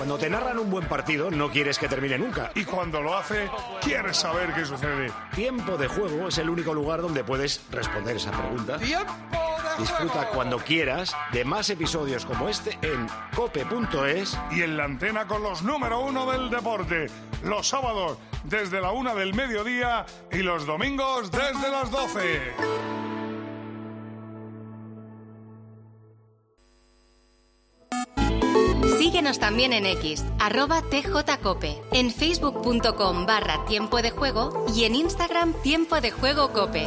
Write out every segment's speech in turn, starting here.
Cuando te narran un buen partido, no quieres que termine nunca. Y cuando lo hace, quieres saber qué sucede. Tiempo de Juego es el único lugar donde puedes responder esa pregunta. ¡Tiempo de Juego! Disfruta cuando quieras de más episodios como este en cope.es y en la antena con los número 1 del deporte. Los sábados desde la 1 del mediodía y los domingos desde las 12. Síguenos también en X, @tjcope, en facebook.com/tiempo de juego y en Instagram Tiempo de Juego Cope.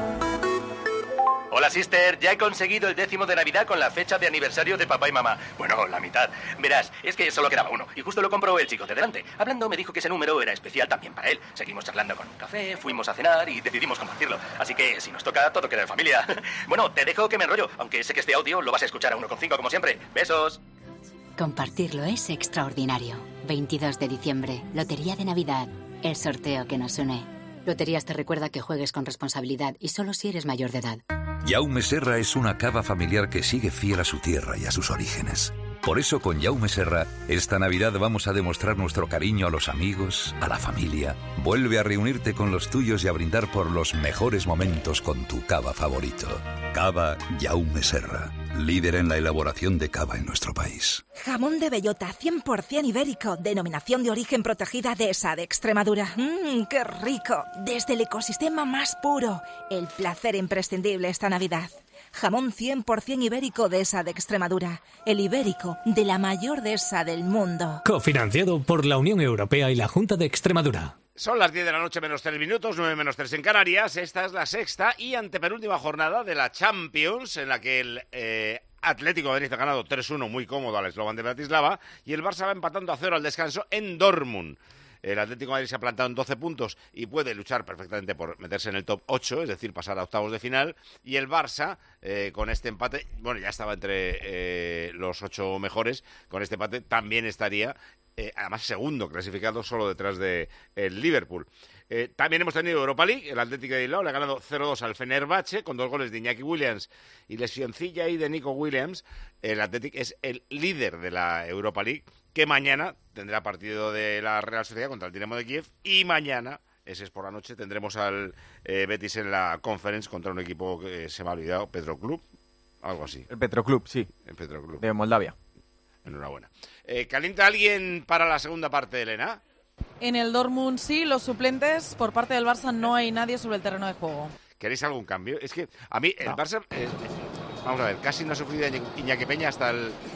Hola, sister. Ya he conseguido el 10º de Navidad con la fecha de aniversario de papá y mamá. Bueno, la mitad. Verás, es que solo quedaba uno y justo lo compró el chico de delante. Hablando, me dijo que ese número era especial también para él. Seguimos charlando con un café, fuimos a cenar y decidimos compartirlo. Así que, si nos toca, todo queda en familia. Bueno, te dejo que me enrollo, aunque sé que este audio lo vas a escuchar a 1,5 como siempre. Besos. Compartirlo es extraordinario. 22 de diciembre, Lotería de Navidad. El sorteo que nos une. Loterías te recuerda que juegues con responsabilidad y solo si eres mayor de edad. Jaume Serra es una cava familiar que sigue fiel a su tierra y a sus orígenes. Por eso con Jaume Serra, esta Navidad vamos a demostrar nuestro cariño a los amigos, a la familia. Vuelve a reunirte con los tuyos y a brindar por los mejores momentos con tu cava favorito. Cava Jaume Serra, líder en la elaboración de cava en nuestro país. Jamón de bellota 100% ibérico, denominación de origen protegida Dehesa de Extremadura. ¡Qué rico! Desde el ecosistema más puro. El placer imprescindible esta Navidad. Jamón 100% ibérico Dehesa de Extremadura. El ibérico de la mayor dehesa del mundo. Cofinanciado por la Unión Europea y la Junta de Extremadura. Son las 10 de la noche menos 3 minutos, 9 menos 3 en Canarias. Esta es la sexta y antepenúltima jornada de la Champions, en la que el Atlético de Madrid ha ganado 3-1 muy cómodo al Slovan de Bratislava y el Barça va empatando a 0 al descanso en Dortmund. El Atlético de Madrid se ha plantado en 12 puntos y puede luchar perfectamente por meterse en el top 8, es decir, pasar a octavos de final. Y el Barça, con este empate, bueno, ya estaba entre los 8 mejores, con este empate también estaría, además segundo clasificado, solo detrás de el Liverpool. También hemos tenido Europa League, el Atlético de Bilbao le ha ganado 0-2 al Fenerbahce con 2 goles de Iñaki Williams y lesioncilla ahí de Nico Williams. El Atlético es el líder de la Europa League, que mañana tendrá partido de la Real Sociedad contra el Dinamo de Kiev y mañana, ese es por la noche, tendremos al Betis en la Conference contra un equipo que se me ha olvidado, Petroclub, algo así. El Petroclub, sí. El Petroclub. De Moldavia. Enhorabuena. ¿Calienta alguien para la segunda parte, Elena? En el Dortmund sí, los suplentes, por parte del Barça no hay nadie sobre el terreno de juego. ¿Queréis algún cambio? Es que a mí el Barça, vamos a ver, casi no ha sufrido Iñaki Peña hasta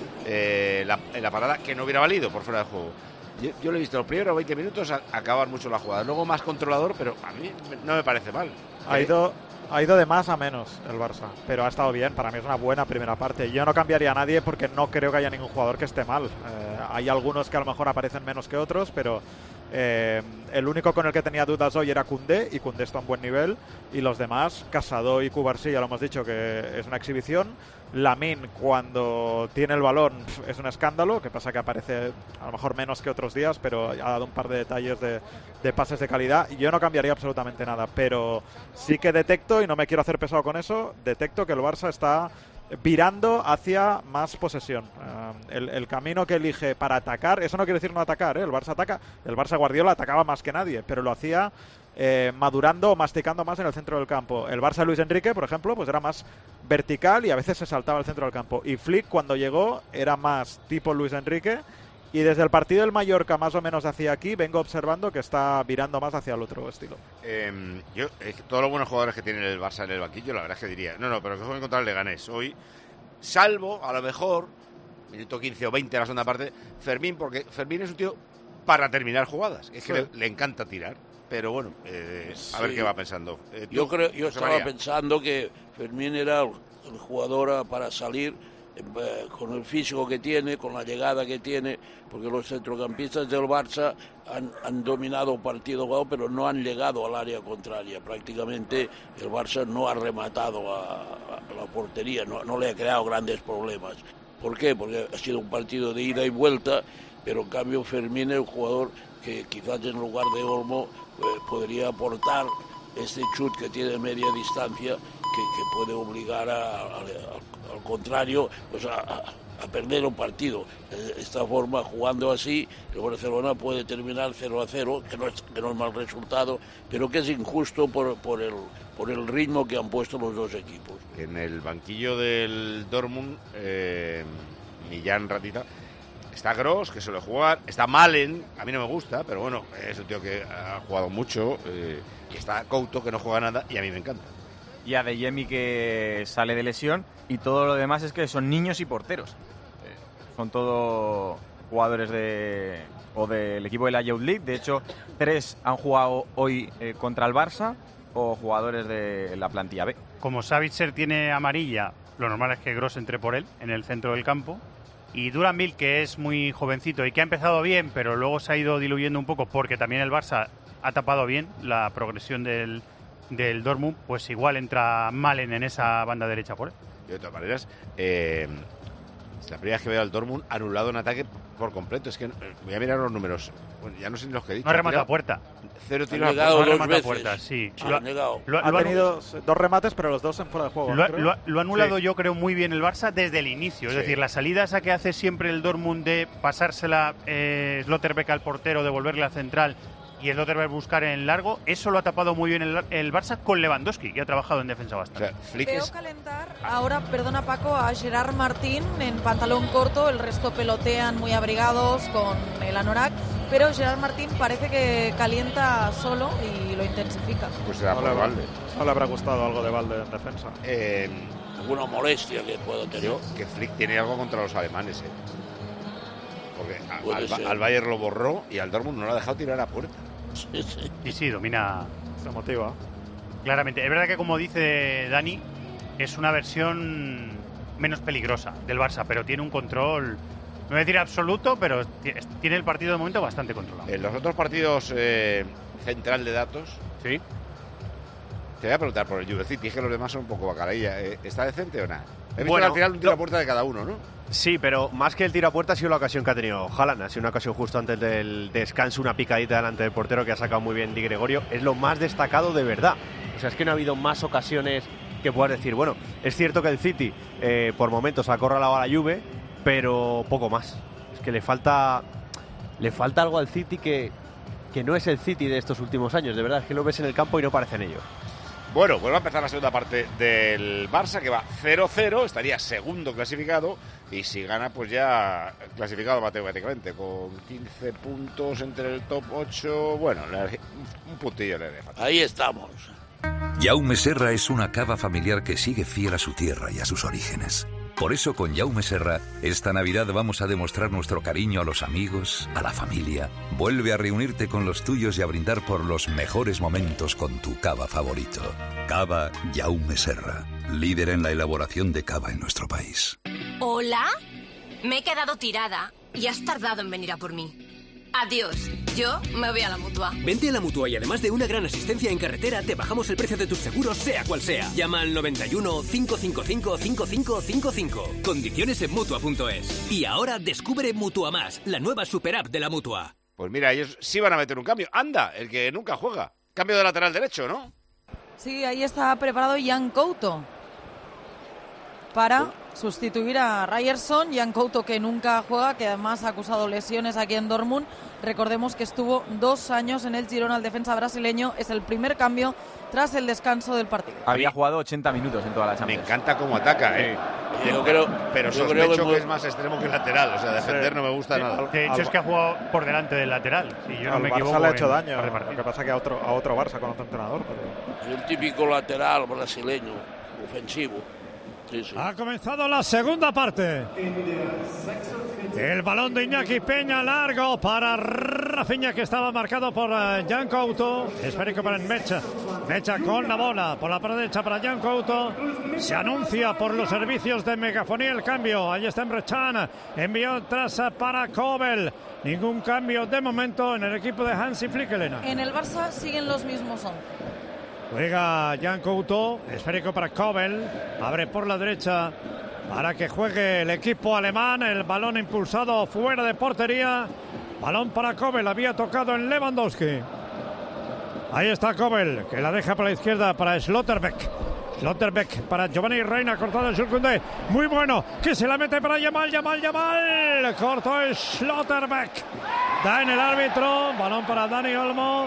la parada que no hubiera valido por fuera de juego. Yo lo he visto los primeros 20 minutos acabar mucho la jugada. Luego más controlador, pero a mí no me parece mal. Ha ido de más a menos el Barça, pero ha estado bien. Para mí es una buena primera parte. Yo no cambiaría a nadie porque no creo que haya ningún jugador que esté mal. Hay algunos que a lo mejor aparecen menos que otros, pero el único con el que tenía dudas hoy era Koundé, y Koundé está a un buen nivel, y los demás, Casado y Cubarsí, ya lo hemos dicho que es una exhibición. Lamine, cuando tiene el balón, es un escándalo, que pasa que aparece a lo mejor menos que otros días, pero ha dado un par de detalles de pases de calidad. Yo no cambiaría absolutamente nada, pero sí que detecto, y no me quiero hacer pesado con eso, detecto que el Barça está virando hacia más posesión. El camino que elige para atacar, eso no quiere decir no atacar, el Barça ataca, el Barça Guardiola atacaba más que nadie, pero lo hacía madurando o masticando más en el centro del campo. El Barça Luis Enrique, por ejemplo, pues era más vertical y a veces se saltaba al centro del campo. Y Flick, cuando llegó, era más tipo Luis Enrique. Y desde el partido del Mallorca, más o menos hacia aquí, vengo observando que está virando más hacia el otro estilo. Yo, todos los buenos jugadores que tiene el Barça en el banquillo, la verdad es que diría, pero que jueguen contra el Leganés hoy, salvo, a lo mejor, minuto 15 o 20 de la segunda parte, Fermín, porque Fermín es un tío para terminar jugadas. Es que le encanta tirar. Pero bueno, a ver qué va pensando. Yo estaba pensando que Fermín era el jugador para salir con el físico que tiene, con la llegada que tiene, porque los centrocampistas del Barça han dominado el partido, pero no han llegado al área contraria. Prácticamente el Barça no ha rematado a la portería, no le ha creado grandes problemas. ¿Por qué? Porque ha sido un partido de ida y vuelta, pero en cambio Fermín es un jugador que quizás en lugar de Olmo podría aportar este chut que tiene media distancia, que puede obligar al contrario pues a perder un partido. De esta forma, jugando así, el Barcelona puede terminar 0-0, que no es mal resultado, pero que es injusto por el ritmo que han puesto los dos equipos. En el banquillo del Dortmund, Millán Ratita, está Gross, que suele jugar, está Malen, a mí no me gusta, pero bueno, es un tío que ha jugado mucho, y está Couto, que no juega nada, y a mí me encanta. Y a Adeyemi, que sale de lesión, y todo lo demás es que son niños y porteros. Son todos jugadores del equipo de la Youth League. De hecho, 3 han jugado hoy contra el Barça, o jugadores de la plantilla B. Como Savitzer tiene amarilla, lo normal es que Gross entre por él, en el centro del campo. Y Duranville, que es muy jovencito y que ha empezado bien, pero luego se ha ido diluyendo un poco porque también el Barça ha tapado bien la progresión del Dortmund, pues igual entra Malen en esa banda derecha por él. De todas maneras, es la primera vez que veo al Dortmund anulado en ataque por completo. Es que voy a mirar los números. Bueno, ya no sé ni los que he dicho. No ha rematado a puerta. 0 tiros a puerta. Sí. Ha tenido 2 remates, pero los 2 en fuera de juego. Lo ha anulado, yo creo, muy bien el Barça desde el inicio. Es decir, la salida esa que hace siempre el Dortmund de pasársela Slotterbeck al portero, devolverle a central y Slotterbeck buscar en largo, eso lo ha tapado muy bien el Barça con Lewandowski, que ha trabajado en defensa bastante. Veo calentar ahora, perdona Paco, a Gerard Martín en pantalón corto, el resto pelotean muy abrigados con el anorak, pero Gerard Martín parece que calienta solo y lo intensifica. Pues será por Valde. No le habrá gustado algo de Valde en defensa. Alguna molestia que pueda tener. Que Flick tiene algo contra los alemanes, porque al Bayern lo borró y al Dortmund no lo ha dejado tirar a puerta. Sí, domina. Se motiva. Claramente. Es verdad que, como dice Dani, es una versión menos peligrosa del Barça, pero tiene un control, no voy a decir absoluto, pero tiene el partido de momento bastante controlado. En los otros partidos, central de datos, sí. Te voy a preguntar por el Juve City, es que los demás son un poco bacalailla. ¿Está decente o nada? He visto al final un tiro a puerta de cada uno, ¿no? Sí, pero más que el tiro a puerta ha sido la ocasión que ha tenido Haaland. Ha sido una ocasión justo antes del descanso, una picadita delante del portero que ha sacado muy bien Di Gregorio. Es lo más destacado de verdad. O sea, es que no ha habido más ocasiones que puedas decir, bueno, es cierto que el City por momentos ha acorralado a la Juve, pero poco más. Es que le falta algo al City que no es el City de estos últimos años. De verdad, es que lo ves en el campo y no parecen ellos. Bueno, pues va a empezar la segunda parte del Barça, que va 0-0, estaría segundo clasificado, y si gana, pues ya clasificado matemáticamente, con 15 puntos entre el top 8, bueno, un puntillo le haría falta. Ahí estamos. Jaume Serra es una cava familiar que sigue fiel a su tierra y a sus orígenes. Por eso con Jaume Serra, esta Navidad vamos a demostrar nuestro cariño a los amigos, a la familia. Vuelve a reunirte con los tuyos y a brindar por los mejores momentos con tu cava favorito. Cava Jaume Serra, líder en la elaboración de cava en nuestro país. ¿Hola? Me he quedado tirada y has tardado en venir a por mí. Adiós, yo me voy a la Mutua. Vente a la Mutua y además de una gran asistencia en carretera, te bajamos el precio de tus seguros, sea cual sea. Llama al 91 555 5555. Condiciones en Mutua.es. Y ahora descubre Mutua Más, la nueva super app de la Mutua. Pues mira, ellos sí van a meter un cambio. Anda, el que nunca juega. Cambio de lateral derecho, ¿no? Sí, ahí está preparado Jan Couto para sustituir a Ryerson. Jan Couto, que nunca juega, que además ha acusado lesiones aquí en Dortmund. Recordemos que estuvo 2 años en el Girona, el defensa brasileño. Es el primer cambio tras el descanso del partido. Había jugado 80 minutos en toda la Champions. Me encanta cómo ataca, pero sospecho que es más extremo que lateral. O sea, defender no me gusta nada. De hecho, es que ha jugado por delante del lateral. Si yo no me equivoco, Barça le ha hecho daño. Lo que pasa que a otro Barça con otro entrenador. Es un típico lateral brasileño, ofensivo. Sí. Ha comenzado la segunda parte. El balón de Iñaki Peña largo para Rafinha, que estaba marcado por Jan Couto. Esférico para Mecha. Mecha con la bola por la derecha para Jan Couto. Se anuncia por los servicios de megafonía el cambio. Ahí está Emre Can. Envió atrás para Kobel. Ningún cambio de momento en el equipo de Hansi Flick, Elena. En el Barça siguen los mismos 11. Juega Jan Couto, esférico para Kobel, abre por la derecha para que juegue el equipo alemán, el balón impulsado fuera de portería, balón para Kobel, había tocado en Lewandowski. Ahí está Kobel, que la deja por la izquierda para Slotterbeck. Schlotterbeck para Giovanni Reina, cortado Jules Koundé, muy bueno, que se la mete para Yamal, corto es Schlotterbeck, da en el árbitro, balón para Dani Olmo,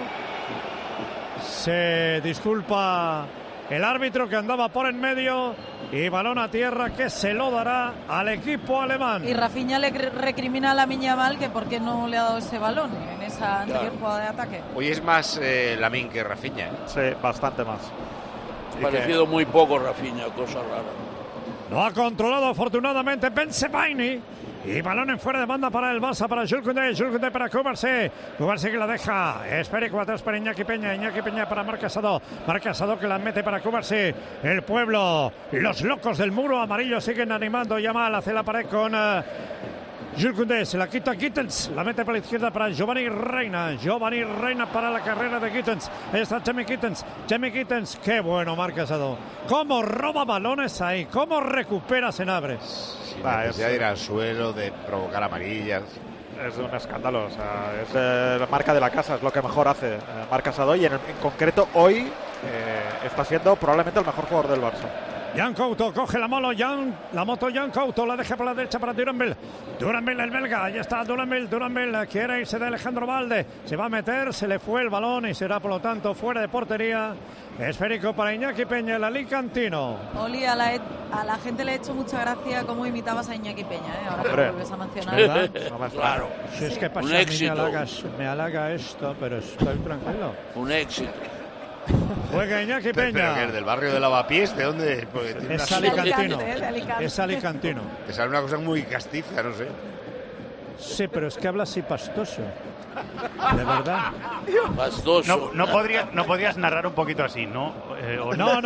se disculpa el árbitro que andaba por en medio y balón a tierra que se lo dará al equipo alemán. Y Rafinha le recrimina a Lamine Yamal que por qué no le ha dado ese balón en esa anterior jugada de ataque. Hoy es más Lamine que Rafinha, ¿eh? Sí, bastante más. Ha parecido muy poco Rafinha, cosa rara. Lo ha controlado afortunadamente Ben Sebaini. Y balón en fuera de banda para el Barça, para Jules Koundé para Cubarsí que la deja, Esférico atrás para Iñaki Peña para Marc Casado que la mete para Cubarsí, el pueblo, los locos del muro amarillo siguen animando, Yamal hace la pared con Jules Koundé, se la quita Gittens, la mete por la izquierda para Giovanni Reina para la carrera de Gittens, ahí está Jamie Gittens, qué bueno Marc Casado, cómo roba balones ahí, cómo recupera Senabres. Sin necesidad de ir al suelo, de provocar amarillas. Es un escándalo, o sea, es la marca de la casa, es lo que mejor hace Marc Casado y en concreto hoy está siendo probablemente el mejor jugador del Barça. Jan Couto coge la moto Jan Couto, la deja por la derecha para Duranville el belga, ahí está Duranville quiere irse de Alejandro Valde, se va a meter, se le fue el balón y será por lo tanto fuera de portería, esférico para Iñaki Peña, el alicantino. Oli, a la gente le ha hecho mucha gracia cómo imitabas a Iñaki Peña, ahora que lo vuelves a mencionar. Claro. Si es que pasa, un éxito. Me halaga esto, pero estoy tranquilo. Un éxito. Juega Iñaki Peña. Pero que es del barrio de Lavapiés, ¿de dónde? Es alicantino. Es alicantino. Te sale una cosa muy castiza, no sé. Sí, pero es que habla así pastoso. De verdad. Pastoso. No podrías narrar un poquito así, ¿no? No.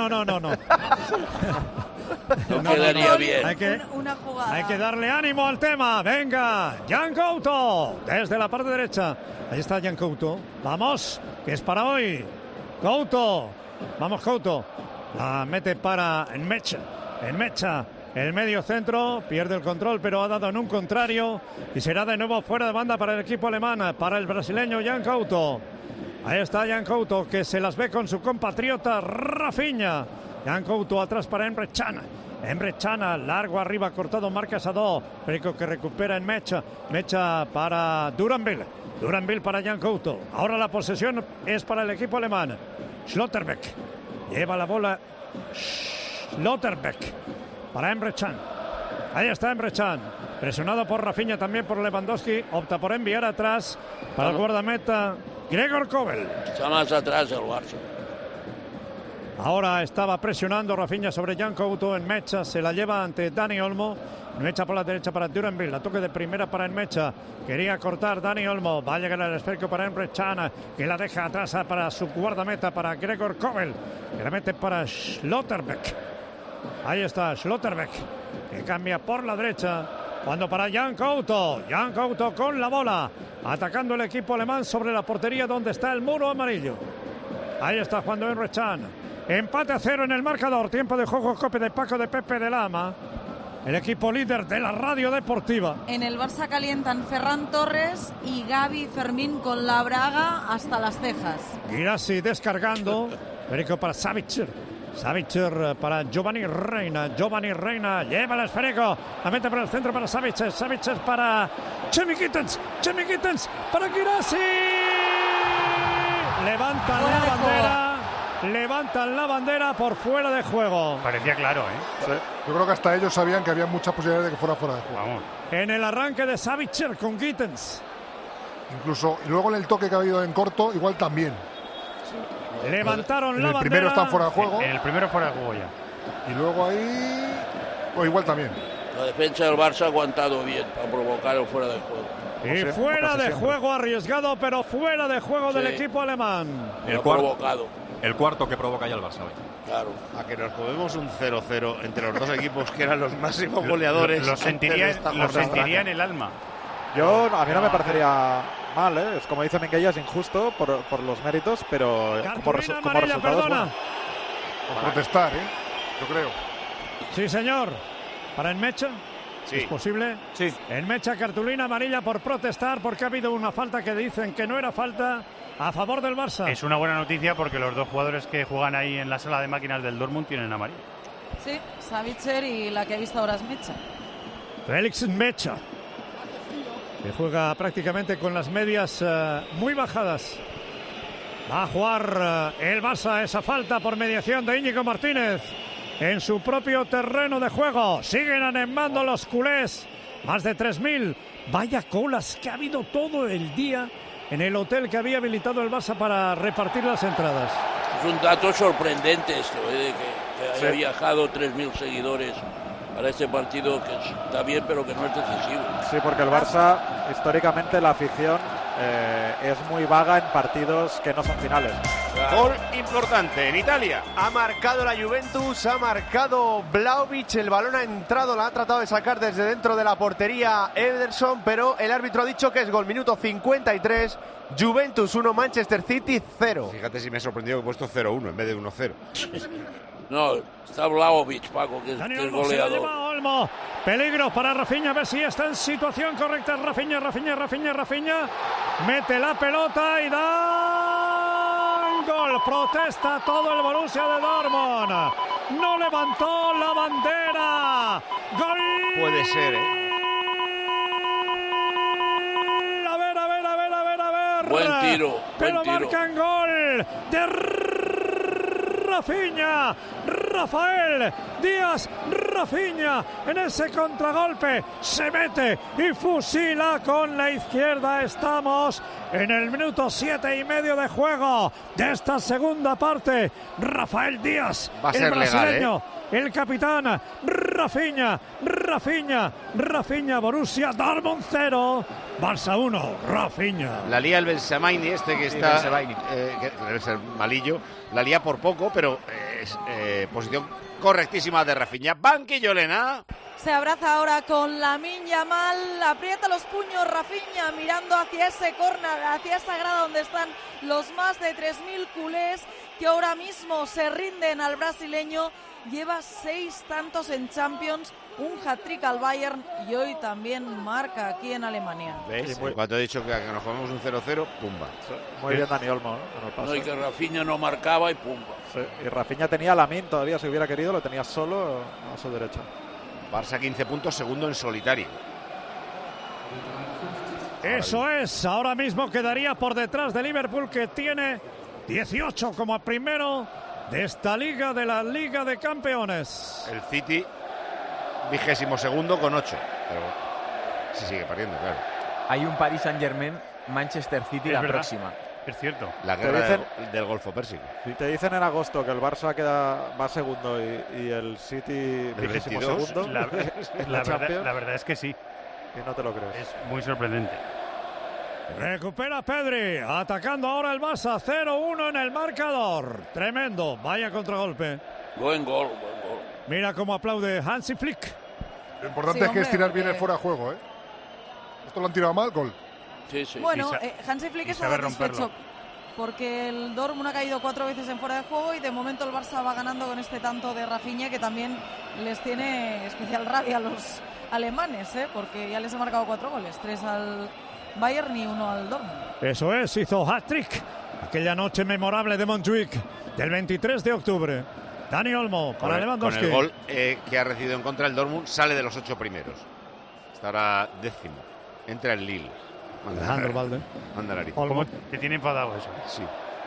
No quedaría bien. Una jugada. Hay que darle ánimo al tema. Venga, Jan Couto desde la parte derecha. Ahí está Jan Couto. Vamos, que es para hoy. Couto. Vamos, Couto. La mete para Enmecha. El medio centro pierde el control, pero ha dado en un contrario y será de nuevo fuera de banda para el equipo alemán, para el brasileño Jan Couto. Ahí está Jan Couto, que se las ve con su compatriota Rafinha. Jan Couto atrás para Emre Can, largo arriba, cortado Marc Casado, Perico que recupera en Mecha para Duranville para Jan Couto. Ahora la posesión es para el equipo alemán. Schlotterbeck lleva la bola. Schlotterbeck para Emre Can. Ahí está Emre Can, presionado por Rafinha, también por Lewandowski, opta por enviar atrás para el guardameta Gregor Kobel. Está más atrás el Barça. Ahora estaba presionando Rafinha sobre Jan Couto. Enmecha se la lleva ante Dani Olmo. Enmecha por la derecha para Duranville. La toque de primera para Enmecha. Quería cortar Dani Olmo. Va a llegar el esférico para Emre Can, que la deja atrás para su guardameta, para Gregor Kobel, que la mete para Schlotterbeck. Ahí está Schlotterbeck, que cambia por la derecha. Cuando para Jan Couto con la bola, atacando el equipo alemán sobre la portería donde está el muro amarillo. Ahí está jugando Emre Can. Empate a 0 en el marcador. Tiempo de juego, Cope de Paco de Pepe de Lama, el equipo líder de la radio deportiva. En el Barça calientan Ferran Torres y Gavi Fermín con la braga hasta las cejas. Girassi descargando. Perico para Savitzer para Giovanni Reina lleva el esférico, la mete por el centro para Savitzer para Jamie Gittens para Girassi. Levantan la bandera por fuera de juego. Parecía claro, ¿eh? Sí. Yo creo que hasta ellos sabían que había muchas posibilidades de que fuera fuera de juego. Vamos. En el arranque de Savitzer con Gittens. Incluso, y luego en el toque que ha habido en corto, igual también. Levantaron la bandera. En el primero está fuera de juego. En el primero fuera de juego ya. Y luego ahí... O igual también. La defensa del Barça ha aguantado bien para provocar el fuera de juego. Y fuera de juego arriesgado, pero fuera de juego del equipo alemán. El cuarto que provoca ya el Barça hoy. Claro. A que nos comemos un 0-0 entre los dos equipos que eran los máximos goleadores. Lo sentiría en el alma. A mí no me parecería mal, ¿eh? Es como dice Minguella, es injusto por los méritos, pero como resultado es bueno. Por protestar, yo creo. Sí, señor. Para Enmecha. Sí. ¿Es posible? Sí. En Mecha, cartulina amarilla por protestar porque ha habido una falta que dicen que no era falta a favor del Barça. Es una buena noticia porque los dos jugadores que juegan ahí en la sala de máquinas del Dortmund tienen amarilla. Sí, Savitzer y la que ha visto ahora es Mecha. Félix Mecha, que juega prácticamente con las medias muy bajadas. Va a jugar el Barça esa falta por mediación de Íñigo Martínez en su propio terreno de juego. Siguen animando los culés. Más de 3.000. Vaya colas que ha habido todo el día en el hotel que había habilitado el Barça para repartir las entradas. Es un dato sorprendente esto, de que haya Sí. viajado 3.000 seguidores para este partido, que está bien, pero que no es decisivo. Sí, porque el Barça, históricamente, la afición es muy vaga en partidos que no son finales. Gol importante en Italia. Ha marcado la Juventus, ha marcado Vlahovic, el balón ha entrado, la ha tratado de sacar desde dentro de la portería Ederson, pero el árbitro ha dicho que es gol. Minuto 53, Juventus 1, Manchester City 0. Fíjate si me ha sorprendido que he puesto 0-1 en vez de 1-0. No, está Vlahovic, Paco, que es Olmo se la lleva goleador. Olmo. Peligro para Rafinha, a ver si está en situación correcta. Rafinha. Mete la pelota y da gol. Protesta todo el Borussia de Dortmund. No levantó la bandera. Gol. Puede ser, ¿eh? A ver. Buen tiro, Pero buen tiro. marcan gol de Rafinha, Rafael Díaz, Rafinha en ese contragolpe se mete y fusila con la izquierda. Estamos en el minuto 7,5 de juego de esta segunda parte. Rafael Díaz, Va a el ser legal, brasileño, el capitán. Rafinha, Borussia Dortmund 0, Barça 1, Rafinha. La lía el Benzemaini que Sí, está, Benzemaini. que debe ser malillo, la lía por poco, pero es posición correctísima de Rafinha. Banquillo, Elena. Se abraza ahora con Lamine Yamal, aprieta los puños Rafinha mirando hacia ese córner, hacia esa grada donde están los más de 3.000 culés que ahora mismo se rinden al brasileño. Lleva 6 tantos en Champions, un hat-trick al Bayern y hoy también marca aquí en Alemania. ¿Ves? Cuando he dicho que nos comemos un 0-0, pumba. Muy bien Dani Olmo, ¿no? En el pase. No, y que Rafinha no marcaba y pumba. Sí, y Rafinha tenía a Lamine todavía, si hubiera querido, lo tenía solo a su derecha. Barça 15 puntos, segundo en solitario. Eso es, ahora mismo quedaría por detrás de Liverpool, que tiene 18 como primero de esta liga, de la Liga de Campeones. El City, 22º con 8. Pero se sigue perdiendo, claro. Hay un Paris Saint-Germain, Manchester City la verdad. próxima. Es cierto. La Te guerra dicen- del Golfo Pérsico. Te dicen en agosto que el Barça va segundo y el City 22º La, en la la Champions, verdad, la verdad es que sí. y no te lo crees. Es muy sorprendente. Recupera Pedri, atacando ahora el Barça, 0-1 en el marcador. Tremendo, vaya contragolpe. Buen gol. Mira cómo aplaude Hansi Flick. Lo importante Sí, es que es hombre, tirar bien porque- el fuera de juego, ¿eh? Esto lo han tirado mal, gol. Sí, sí. Bueno, Y sa- Hansi Flick y está sabe satisfecho romperlo. porque el Dortmund ha caído 4 veces en fuera de juego y de momento el Barça va ganando con este tanto de Rafinha, que también les tiene especial rabia a los alemanes, porque ya les ha marcado 4 goles, 3 al Bayern y 1 al Dortmund. Eso es, hizo hat-trick aquella noche memorable de Montjuic del 23 de octubre. Dani Olmo para Con Lewandowski. el gol que ha recibido en contra el Dortmund, sale de los 8 primeros. Está ahora 10º. Entra el Lille. Alejandro Valde. Manda nariz. Olmo. ¿Cómo te tiene enfadado eso? Sí.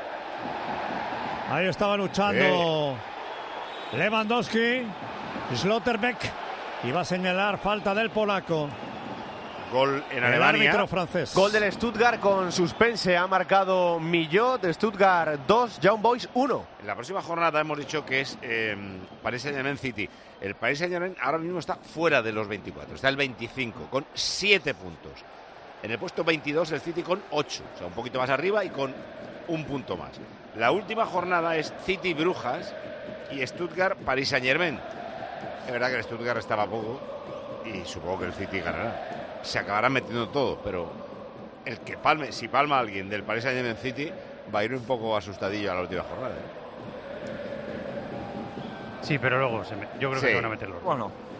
Ahí estaba luchando Lewandowski. Schlotterbeck iba a señalar falta del polaco. Gol en El Alemania. árbitro francés. Gol del Stuttgart con suspense, ha marcado Millot, Stuttgart 2, Young Boys 1. En la próxima jornada hemos dicho que es Paris Saint-Germain City. El Paris Saint-Germain ahora mismo está fuera de los 24, está el 25 con 7 puntos. En el puesto 22 el City con 8, o sea, un poquito más arriba y con un punto más. La última jornada es City Brujas y Stuttgart Paris Saint-Germain. Es verdad que el Stuttgart estaba poco y supongo que el City ganará. Se acabarán metiendo todo, pero el que palme, si palma alguien del Paris Saint-Germain City, va a ir un poco asustadillo a la última jornada. Sí, pero luego yo creo que Sí. se van a meter los dos. Bueno,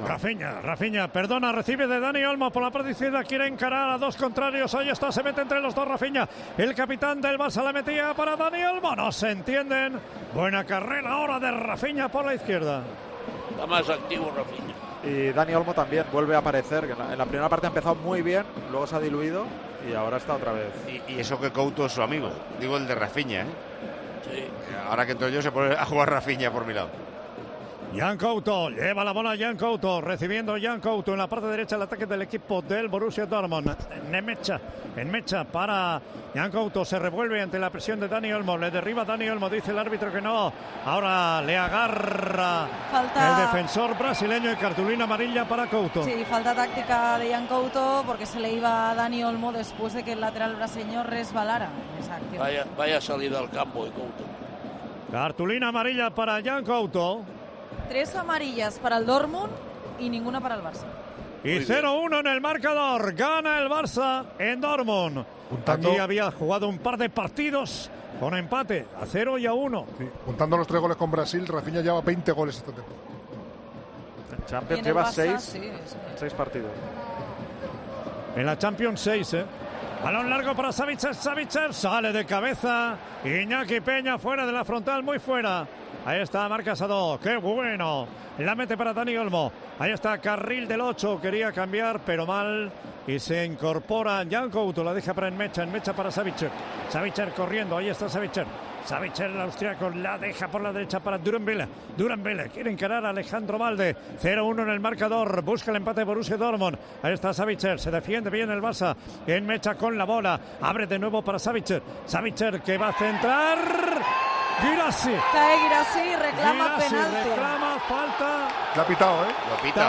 Rafinha, perdona, recibe de Dani Olmo por la parte izquierda, quiere encarar a dos contrarios, ahí está, se mete entre los dos Rafinha, el capitán del Barça la metía para Dani Olmo, no se entienden, buena carrera ahora de Rafinha por la izquierda. Está más activo Rafinha. Y Dani Olmo también vuelve a aparecer, que en la primera parte ha empezado muy bien, luego se ha diluido y ahora está otra vez. Y eso que Couto es su amigo, digo el de Rafinha, ¿eh? Sí. Ahora que entro yo se pone a jugar Rafinha por mi lado. Jan Couto, lleva la bola Jan Couto, recibiendo Jan Couto en la parte derecha el ataque del equipo del Borussia Dortmund. En mecha para Jan Couto, se revuelve ante la presión de Dani Olmo, le derriba Dani Olmo, dice el árbitro que no, ahora le agarra el defensor brasileño y cartulina amarilla para Couto. Sí, falta táctica de Jan Couto porque se le iba a Dani Olmo después de que el lateral brasileño resbalara en esa acción. Vaya salida al campo de Couto. Cartulina amarilla para Jan Couto. 3 amarillas para el Dortmund y ninguna para el Barça. Y 0-1 en el marcador. Gana el Barça en Dortmund. Aquí había jugado un par de partidos con empate a 0 y a 1. Sí, juntando los 3 goles con Brasil, Rafinha lleva 20 goles esta temporada. En Champions lleva 6 partidos. En la Champions 6, Balón largo para Savitzer, sale de cabeza. Iñaki Peña fuera de la frontal, muy fuera. Ahí está Marc Asado, qué bueno. La mete para Dani Olmo. Ahí está carril del 8, quería cambiar, pero mal. Y se incorpora Jan Couto, la deja para Enmecha para Savitzer. Savitzer corriendo, ahí está Savitzer, el austriaco, la deja por la derecha para Duranville. Quiere encarar a Alejandro Valde. 0-1 en el marcador, busca el empate Borussia Dortmund. Ahí está Savitzer, se defiende bien el Barça. Enmecha con la bola, abre de nuevo para Savitzer que va a centrar. Girassi. Cae Girassi, reclama penalti. Reclama falta. Le ha pitado, Lo pita.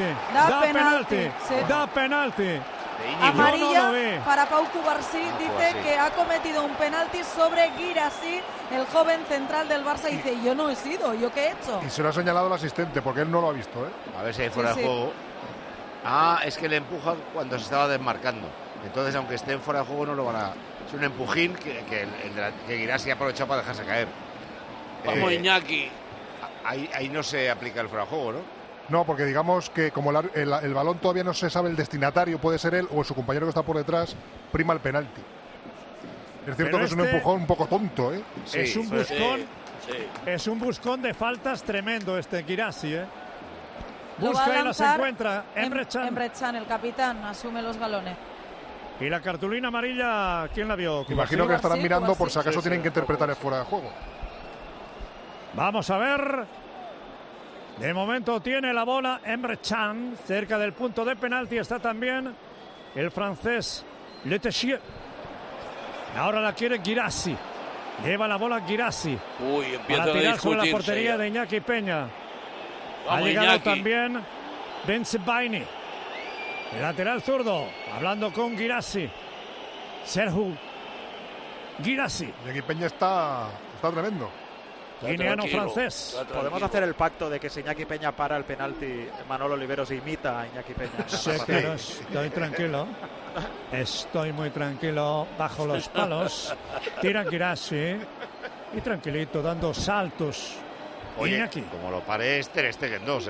Da penalti. Amarilla para Pau Cubarsí, dice que ha cometido un penalti sobre Girassi, el joven central del Barça. Dice, yo no he sido, ¿yo qué he hecho? Y se lo ha señalado el asistente, porque él no lo ha visto, A ver si hay fuera de juego. Es que le empujan cuando se estaba desmarcando. Entonces, aunque esté en fuera de juego, no lo van a... Es un empujín que Girassi ha aprovechado para dejarse caer. Vamos, Iñaki. Ahí no se aplica el fuera de juego, ¿no? No, porque digamos que como el balón todavía no se sabe el destinatario, puede ser él o su compañero que está por detrás, prima el penalti. Es cierto que es un empujón un poco tonto, Sí, es un buscón. Es un buscón de faltas tremendo Girassi, Busca y las encuentra. Emre Can, el capitán, asume los galones. Y la cartulina amarilla, ¿quién la vio? Imagino que estarán mirando por si acaso tienen que interpretar el fuera de juego. Vamos a ver. De momento tiene la bola Emre Can, cerca del punto de penalti está también el francés Le Texier. Ahora la quiere Girassi. Lleva la bola Girassi. Empieza a tirar sobre la portería de Iñaki Peña. Ha llegado Iñaki también Bensebaini. El lateral zurdo, hablando con Girassi. Serhu Girassi. Iñaki Peña está tremendo. Guineano francés. Podemos hacer el pacto de que si Iñaki Peña para el penalti, Manolo Oliveros imita a Iñaki Peña. Sí, claro, estoy tranquilo. Estoy muy tranquilo bajo los palos. Tira Girassi y tranquilito, dando saltos. Oye, Iñaki. Como lo pare Ter Stegen 2,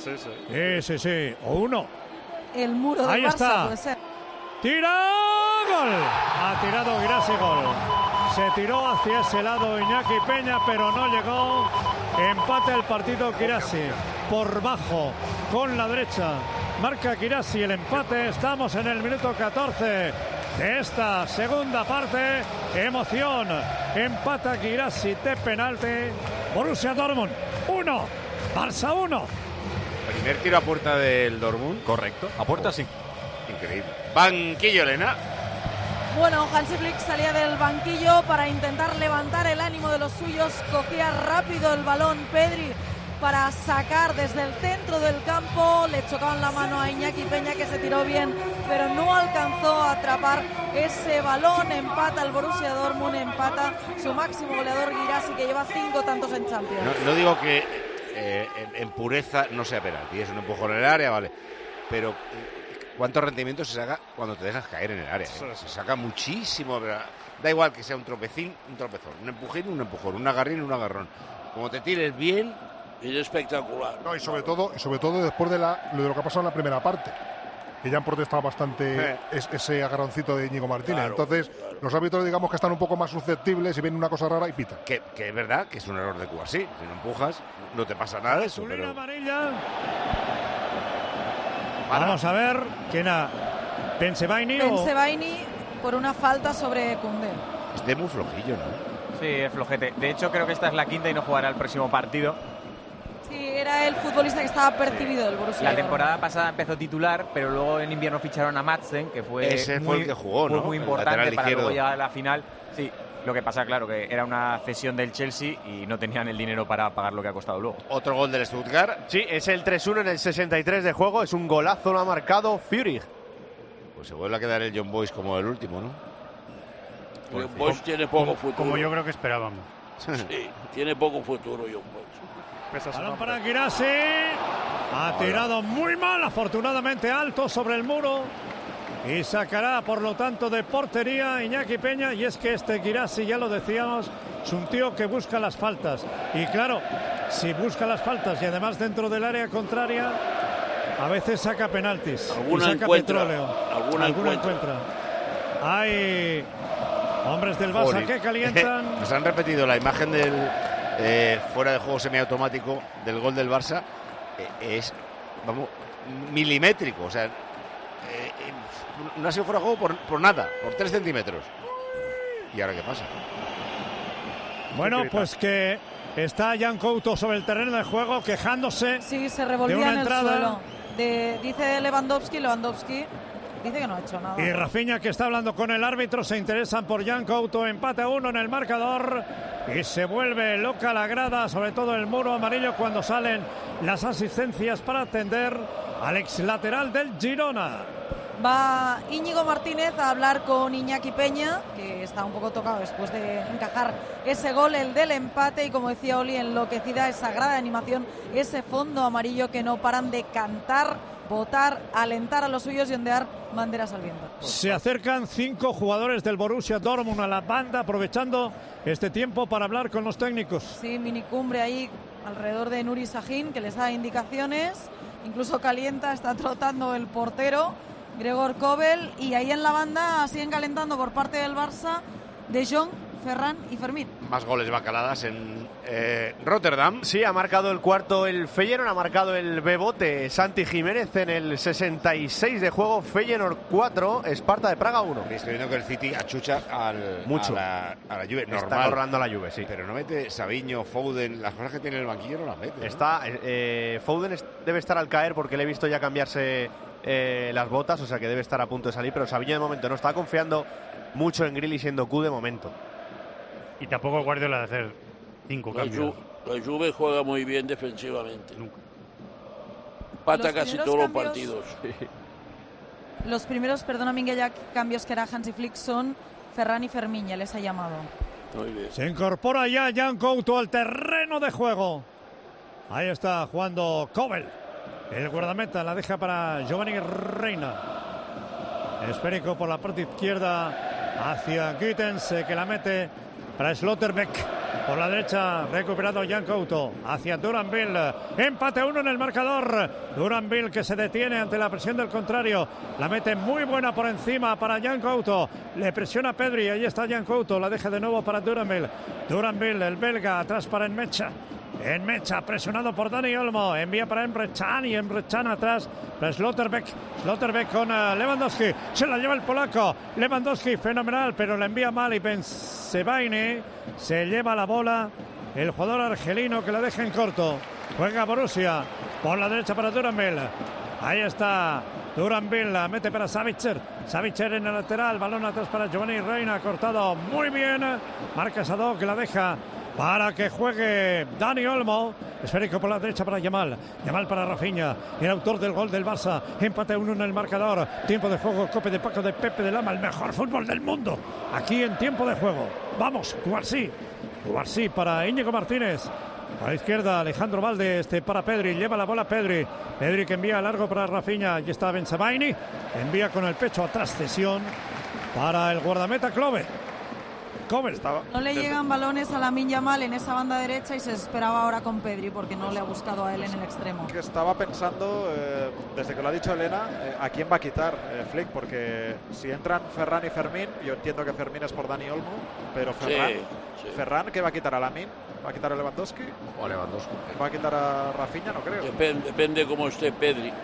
Sí. O 1. El muro del Barça puede ser. ¡Tira! ¡Gol! Ha tirado Girassi, gol. Se tiró hacia ese lado Iñaki Peña, pero no llegó. Empate el partido Girassi. Por bajo, con la derecha. Marca Girassi el empate. Estamos en el minuto 14 de esta segunda parte. Emoción. Empata Girassi de penalti. Borussia Dortmund 1. Barça 1. Primer tiro a puerta del Dortmund. Correcto. A puerta sí. Increíble. Banquillo, Elena. Bueno, Hansi Flick salía del banquillo para intentar levantar el ánimo de los suyos. Cogía rápido el balón Pedri para sacar desde el centro del campo. Le chocaban la mano a Iñaki Peña, que se tiró bien, pero no alcanzó a atrapar ese balón. Empata el Borussia Dortmund, empata su máximo goleador Girassi, que lleva 5 tantos en Champions. No digo que en pureza no sea penalti, es un empujón en el área, vale. Pero ¿cuánto rendimiento se saca cuando te dejas caer en el área? Se saca muchísimo. Da igual que sea un tropezón, un empujín, un empujón, un agarrín, un agarrón. Como te tires bien, Es espectacular. No, y sobre todo después de lo que ha pasado en la primera parte, que ya han protestado bastante ese agarroncito de Íñigo Martínez. Claro, Entonces, los árbitros, digamos que están un poco más susceptibles y ven una cosa rara y pitan. Que es verdad que es un error de Cubarsí. Si no empujas, no te pasa nada de eso. Pero... amarilla. Vamos a ver quién ha... Pensebaini por una falta sobre Koundé. Es de muy flojillo, ¿no? Sí, es flojete. De hecho, creo que esta es la quinta y no jugará el próximo partido. Sí, era el futbolista que estaba percibido del Borussia. La temporada pasada empezó titular, pero luego en invierno ficharon a Madsen, que fue Ese fue el que jugó, ¿no? muy El importante lateral para luego izquierdo. llegar a la final. Sí, lo que pasa, claro, que era una cesión del Chelsea y no tenían el dinero para pagar lo que ha costado luego. Otro gol del Stuttgart. Sí, es el 3-1 en el 63 de juego. Es un golazo, lo ha marcado Führig. Pues se vuelve a quedar el John Boyce como el último, ¿no? John Boyce tiene poco futuro. Como yo creo que esperábamos. Sí, tiene poco futuro John Boyce. Balón para Guirassy. Ha tirado muy mal, afortunadamente alto sobre el muro. Y sacará, por lo tanto, de portería Iñaki Peña. Y es que este Guirassy, ya lo decíamos, es un tío que busca las faltas. Y claro, si busca las faltas y además dentro del área contraria, a veces saca penaltis. Alguna y saca encuentra, petróleo. alguna encuentra. Hay hombres del Barça Jolín. que calientan. Nos han repetido la imagen del fuera de juego semiautomático del gol del Barça. Es, vamos, milimétrico. O sea, no ha sido fuera de juego por nada, por 3 centímetros. ¿Y ahora qué pasa? Bueno, pues que está Jan Couto sobre el terreno de juego quejándose. Sí, se de revolvía una en el entrada. suelo. Dice Lewandowski dice que no ha hecho nada. Y Rafinha, que está hablando con el árbitro, se interesan por Jan Couto. Empate a 1 en el marcador. Y se vuelve loca la grada, sobre todo el muro amarillo, cuando salen las asistencias para atender al ex lateral del Girona. Va Íñigo Martínez a hablar con Iñaki Peña, que está un poco tocado después de encajar ese gol, el del empate. Y como decía Oli, enloquecida esa grada de animación, ese fondo amarillo que no paran de cantar, votar, alentar a los suyos y ondear banderas al viento. Se acercan 5 jugadores del Borussia Dortmund a la banda, aprovechando este tiempo para hablar con los técnicos. Sí, minicumbre ahí alrededor de Nuri Sahin, que les da indicaciones. Incluso calienta, está trotando el portero Gregor Kobel, y ahí en la banda siguen calentando por parte del Barça De Jong, Ferran y Fermín. Más goles bacaladas en Rotterdam. Sí, ha marcado el cuarto el Feyenoord, ha marcado el Bebote Santi Jiménez en el 66 de juego. Feyenoord 4, Sparta de Praga 1. Estoy viendo que el City achucha a la Juve. Está Normal. corrando a la Juve, sí. Pero no mete Sabiño, Foden, las cosas que tiene en el banquillo no las mete, ¿no? Está, Foden debe estar al caer porque le he visto ya cambiarse las botas, o sea que debe estar a punto de salir, pero Sabiño de momento no está confiando mucho en Grealish y en Doku de momento. Y tampoco Guardiola de hacer 5 cambios. La Juve juega muy bien defensivamente. Empata casi todos los partidos. Los primeros, perdona Minguella, cambios que hará Hansi Flick son Ferran y Fermín, ya les ha llamado. Muy bien. Se incorpora ya Jan Couto al terreno de juego. Ahí está jugando Kobel. El guardameta la deja para Giovanni Reina. Esférico por la parte izquierda hacia Gittens, que la mete para Slotterbeck. Por la derecha, recuperado Jan Couto hacia Duranville. Empate a 1 en el marcador. Duranville, que se detiene ante la presión del contrario. La mete muy buena por encima para Jan Couto. Le presiona Pedri. Ahí está Jan Couto. La deja de nuevo para Duranville. Duranville, el belga, atrás para Enmecha. Enmecha, presionado por Dani Olmo. Envía para Emre Can, y Emre Can atrás para Slotterbeck. Slotterbeck con Lewandowski. Se la lleva el polaco. Lewandowski, fenomenal, pero la envía mal. Y Pensebaini se lleva la bola. El jugador argelino, que la deja en corto. Juega Borussia por la derecha para Duranville. Ahí está Duranville, la mete para Savitzer. Savitzer en el lateral. Balón atrás para Giovanni Reina. Cortado muy bien. Marca Sadok, que la deja para que juegue Dani Olmo. Esférico por la derecha para Yamal. Yamal para Rafinha, el autor del gol del Barça. Empate 1 en el marcador. Tiempo de juego, Cope de Paco de Pepe de Lama. El mejor fútbol del mundo, aquí en tiempo de juego. Vamos, Cubarsí. Cubarsí para Íñigo Martínez. A la izquierda, Alejandro Valde, para Pedri. Lleva la bola Pedri. Pedri, que envía largo para Rafinha. Allí está Bensebaini. Envía con el pecho atrás, cesión para el guardameta Klove. Kobel. No le llegan balones a Lamine Yamal en esa banda derecha y se esperaba ahora con Pedri porque no le ha buscado a él en el extremo. Que estaba pensando, desde que lo ha dicho Elena, a quién va a quitar Flick, porque si entran Ferran y Fermín, yo entiendo que Fermín es por Dani Olmo, pero Ferran, ¿qué va a quitar? ¿A Lamine? ¿Va a quitar a Lewandowski? O Lewandowski. ¿Va a quitar a Rafinha? No creo. Depende cómo esté Pedri.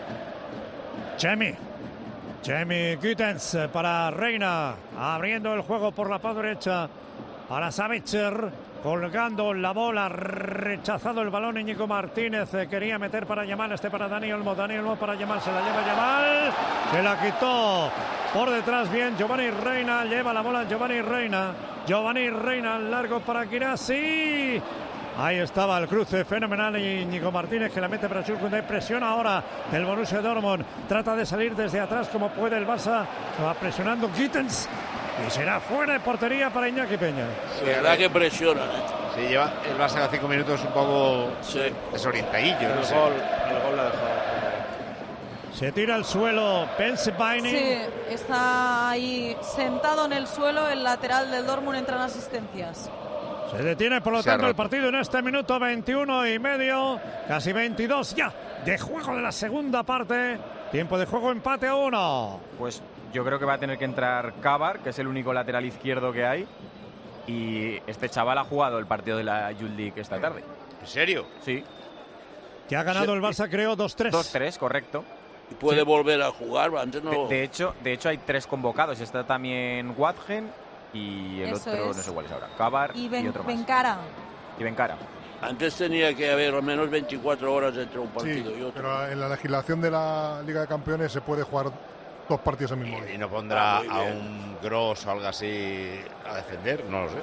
Jamie Gittens para Reina, abriendo el juego por la parte derecha para Savitzer, colgando la bola, rechazado el balón Íñigo Martínez, quería meter para Yamal, para Dani Olmo para Yamal, se la lleva Yamal, se la quitó por detrás bien Giovanni Reina, lleva la bola Giovanni Reina, largo para Guirassy. Ahí estaba el cruce fenomenal y Íñigo Martínez que la mete para Jules, presiona ahora el Borussia Dortmund, trata de salir desde atrás como puede el Barça, va presionando Gittens y será fuera de portería para Iñaki Peña. Sí, la verdad que presiona. Sí, lleva el Barça a 5 minutos un poco desorientadillo. El gol la dejó. Se tira al suelo Bensebaini. Sí, está ahí sentado en el suelo, el lateral del Dortmund, entran asistencias. Se detiene, por lo tanto, el partido en este minuto 21 y medio, casi 22 ya de juego de la segunda parte. Tiempo de juego, empate a 1. Pues yo creo que va a tener que entrar Kavar, que es el único lateral izquierdo que hay. Y este chaval ha jugado el partido de la Youth League esta tarde. ¿En serio? Sí. Que ha ganado el Barça, creo, 2-3. 2-3, correcto. Y puede volver a jugar, antes no. De hecho hay 3 convocados. Está también Watkins. Y el Eso otro, es. no sé cuál es ahora. Kavar y otro más. Bencara. Y Bencara. Antes tenía que haber al menos 24 horas entre un partido y otro. Pero en la legislación de la Liga de Campeones se puede jugar 2 partidos al mismo día. ¿Y no pondrá a un Gross o algo así a defender? No lo sé.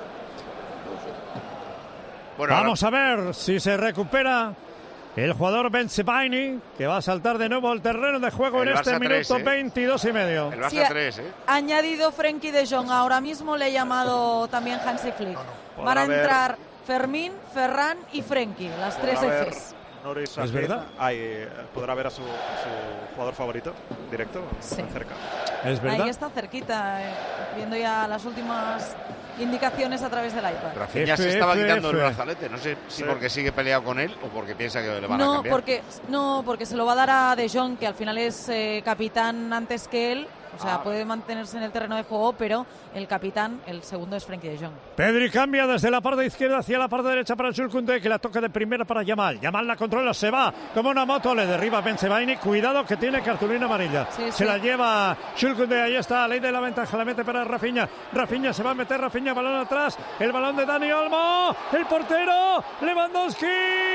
Bueno, vamos a ver si se recupera el jugador Bensebaini, que va a saltar de nuevo al terreno de juego en este minuto 22 y medio. El Barça 3, Ha añadido Frenkie de Jong. Ahora mismo le ha llamado también Hansi Flick. Van a entrar Fermín, Ferran y Frenkie, las 3 Fs. ¿Es verdad? Podrá ver a su jugador favorito directo, cerca. ¿Es verdad? Ahí está cerquita, viendo ya las últimas indicaciones a través del iPad. Rafinha se estaba quitando el brazalete, no sé si porque sigue peleado con él o porque piensa que le van a cambiar. Porque se lo va a dar a De Jong, que al final es capitán antes que él. O sea, puede mantenerse en el terreno de juego, pero el capitán, el segundo, es Frenkie de Jong. Pedri cambia desde la parte izquierda hacia la parte derecha para Jules Koundé, que la toca de primera para Yamal. Yamal la controla, se va como una moto, le derriba Bensebaini. Cuidado que tiene cartulina amarilla. Se la lleva Jules Koundé, ahí está, ley de la ventaja, la mete para Rafinha. Rafinha se va a meter, Rafinha, balón atrás, el balón de Dani Olmo, el portero, Lewandowski,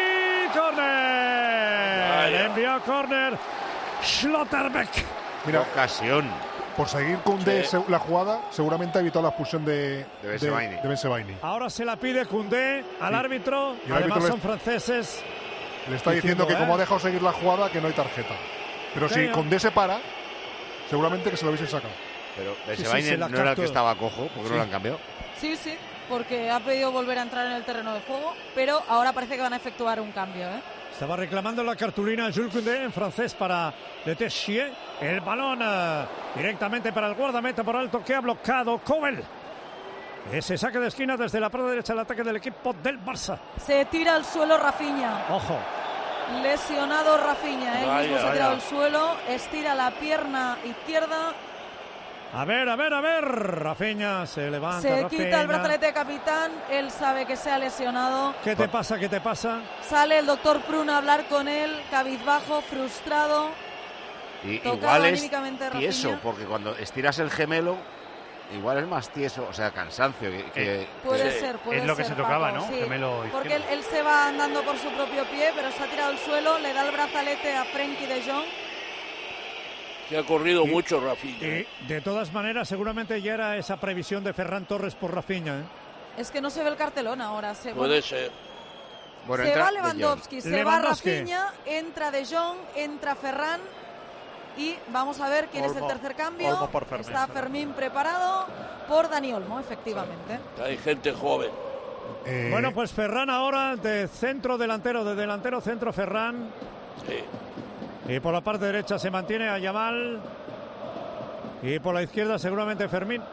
córner. Envió a córner Schlotterbeck. Mira, ocasión. Por seguir con la jugada, seguramente ha evitado la expulsión de Bensebaini. Ahora se la pide Koundé al árbitro. Y además son franceses. Le está diciendo que como ha dejado seguir la jugada, que no hay tarjeta. Pero si Koundé se para, seguramente que se lo hubiesen sacado. Pero Bensebaini no era el que estaba cojo, porque no lo han cambiado. Sí, porque ha pedido volver a entrar en el terreno de juego, pero ahora parece que van a efectuar un cambio, Estaba reclamando la cartulina Jules Koundé en francés para Le Tessier. El balón directamente para el guardameta por alto que ha bloqueado Kobel. Ese saque de esquina desde la parte derecha del ataque del equipo del Barça. Se tira al suelo Rafinha. Ojo. Lesionado Rafinha. Él mismo se ha tirado al suelo. Estira la pierna izquierda. A ver. Rafinha se levanta. Se quita el brazalete de capitán. Él sabe que se ha lesionado. ¿Qué te pasa? Sale el doctor Prun a hablar con él, cabizbajo, frustrado. Igual es tieso, porque cuando estiras el gemelo, igual es más tieso, o sea, cansancio. Puede ser, es lo que se tocaba, ¿no? Sí, gemelo porque él se va andando por su propio pie, pero se ha tirado al suelo, le da el brazalete a Frenkie de Jong. Se ha corrido mucho Rafinha. Y de todas maneras, seguramente ya era esa previsión de Ferran Torres por Rafinha. Es que no se ve el cartelón ahora. Puede ser. Bueno, se va Lewandowski, se va Rafinha, entra De Jong, entra Ferran. Y vamos a ver quién es el tercer cambio. Olmo por Fermín. Está Fermín preparado por Dani Olmo, efectivamente. Hay gente joven. Bueno, pues Ferran ahora de centro delantero, de delantero centro Ferran. Sí. Y por la parte derecha se mantiene a Yamal. Y por la izquierda seguramente Fermín.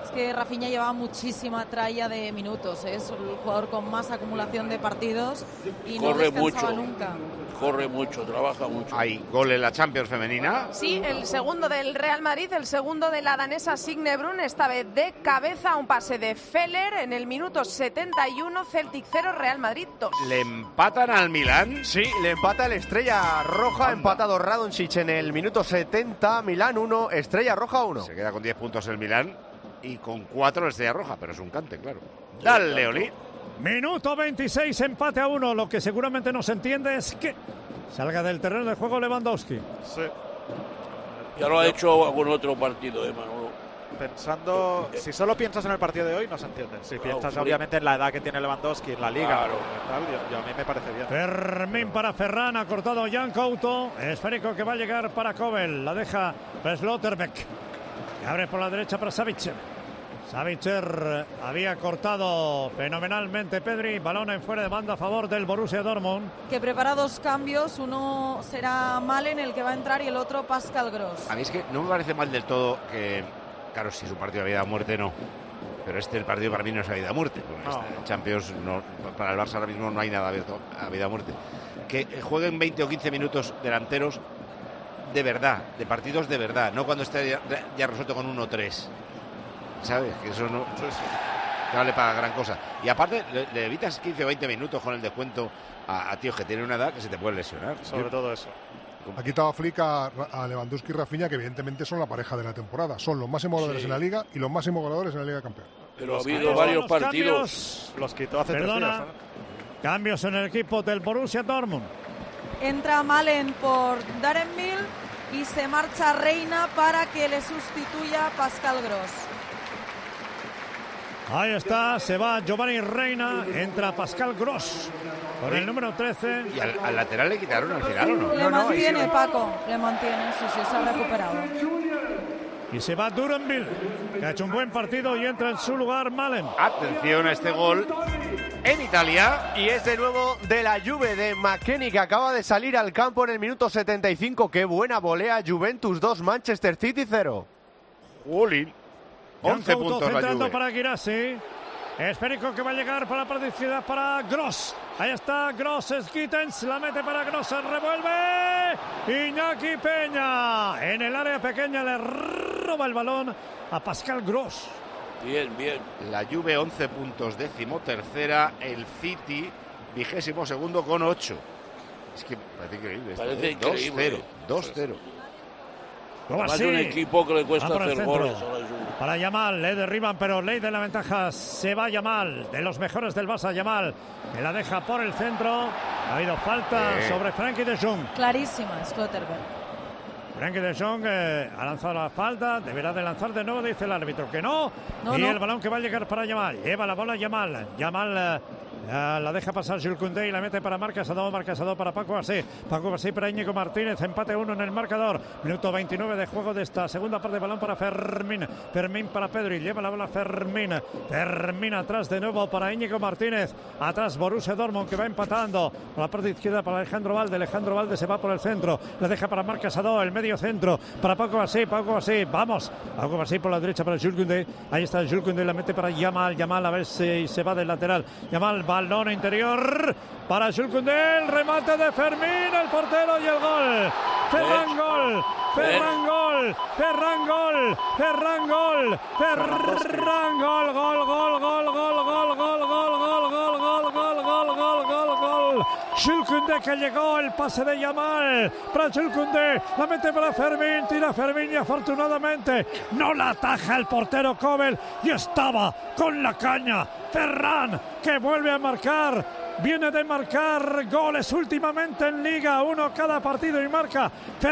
Es que Rafinha llevaba muchísima tralla de minutos, es el jugador con más acumulación de partidos y no descansaba nunca. Corre mucho, trabaja mucho. Hay gol en la Champions femenina. Sí, el segundo del Real Madrid, el segundo de la danesa Signe Brun, esta vez de cabeza, un pase de Feller en el minuto 71, Celtic 0, Real Madrid 2. ¿Le empatan al Milán? Sí, le empata el Estrella Roja, empatado Radonjic en el minuto 70, Milán 1, Estrella Roja 1. Se queda con 10 puntos el Milán y con 4 el Estrella Roja, pero es un cante, claro. Dale, Oli. Minuto 26, empate a 1. Lo que seguramente no se entiende es que salga del terreno de juego Lewandowski. Sí. Ya lo ha hecho algún otro partido, Manolo. Pensando, si solo piensas en el partido de hoy, no se entiende. Si piensas obviamente en la edad que tiene Lewandowski, en la liga, claro. Yo a mí me parece bien. Fermín para Ferran, ha cortado Jan Couto. Esférico que va a llegar para Kobel. La deja Slotterbeck. Abre por la derecha para Savic. Savicer había cortado fenomenalmente Pedri, balón en fuera de banda a favor del Borussia Dortmund. Que prepara dos cambios, uno será Malen el que va a entrar y el otro Pascal Gross. A mí es que no me parece mal del todo que, claro, si es un partido de vida o muerte no, pero el partido para mí no es a vida o muerte. Champions, no, para el Barça ahora mismo no hay nada abierto a vida o muerte. Que jueguen 20 o 15 minutos delanteros de verdad, de partidos de verdad, no cuando esté ya resuelto con 1-3. ¿Sabes? Que eso no vale para gran cosa. Y aparte, le evitas 15 o 20 minutos con el descuento a tíos que tienen una edad que se te puede lesionar. Sobre todo eso. Ha quitado a Flick a Lewandowski y Rafinha, que evidentemente son la pareja de la temporada. Son los máximos goleadores en la Liga y los máximos goleadores en la Liga Campeón. Pero ha habido varios partidos. Los quitó hace 3 días. Cambios en el equipo del Borussia Dortmund. Entra Malen por Darrenmill y se marcha Reina para que le sustituya Pascal Gross. Ahí está, se va Giovanni Reina, entra Pascal Gross con el número 13. ¿Y al lateral le quitaron al final o no? Le mantiene, Paco, le mantiene, sí, se ha recuperado. Y se va Durenville, que ha hecho un buen partido y entra en su lugar Malen. Atención a este gol en Italia. Y es de nuevo de la Juve de McKennie, que acaba de salir al campo en el minuto 75. Qué buena volea, Juventus 2, Manchester City 0. Jolín. 11 puntos la centrando Juve. para Guirassi. Esférico que va a llegar para la partida para Gross. Ahí está Gross, es Gittens, la mete para Gross, se revuelve. Iñaki Peña en el área pequeña le roba el balón a Pascal Gross. Bien, bien. La Juve 11 puntos, 13ª. El City 22º con 8. Es que parece increíble. Parece increíble. 2-0. Además de un equipo que le cuesta hacer goles a la Juve. Para Yamal, le derriban, pero ley de la ventaja, se va Yamal, de los mejores del Barça, Yamal, que la deja por el centro. Ha habido falta sobre Frenkie de Jong. Clarísima, Slotterbeck. Frenkie de Jong ha lanzado la falta, deberá de lanzar de nuevo, dice el árbitro que no. Y el balón que va a llegar para Yamal, lleva la bola Yamal. Yamal la deja pasar Jules Koundé y la mete para Marc Asado para Paco Basí. Paco Basí para Íñigo Martínez, empate 1 en el marcador. Minuto 29 de juego de esta segunda parte, balón para Fermín. Fermín para Pedri, lleva la bola Fermín. Fermín atrás de nuevo para Íñigo Martínez. Atrás Borussia Dortmund que va empatando. Por la parte izquierda para Alejandro Valde. Alejandro Valde se va por el centro. La deja para Marc Asado, el medio centro. Para Paco Basí, vamos. Paco Basí por la derecha para Jules Koundé. Ahí está Jules Koundé, la mete para Yamal. Yamal a ver si se va del lateral. Yamal, balón interior para Jules Koundé, el remate de Fermín, el portero y el gol. Ferran gol. Ferran gol. Ferran gol. Ferran gol. Ferran gol. Gol, gol, gol, gol, gol, gol, gol, gol, gol, gol, gol, gol, gol, gol, gol. Jules Koundé que llegó, el pase de Yamal para Jules Koundé, la mete para Fermín, tira Fermín y afortunadamente no la ataja el portero Kobel y estaba con la caña. Ferran que vuelve a marcar, viene de marcar goles últimamente en Liga, 1 cada partido y marca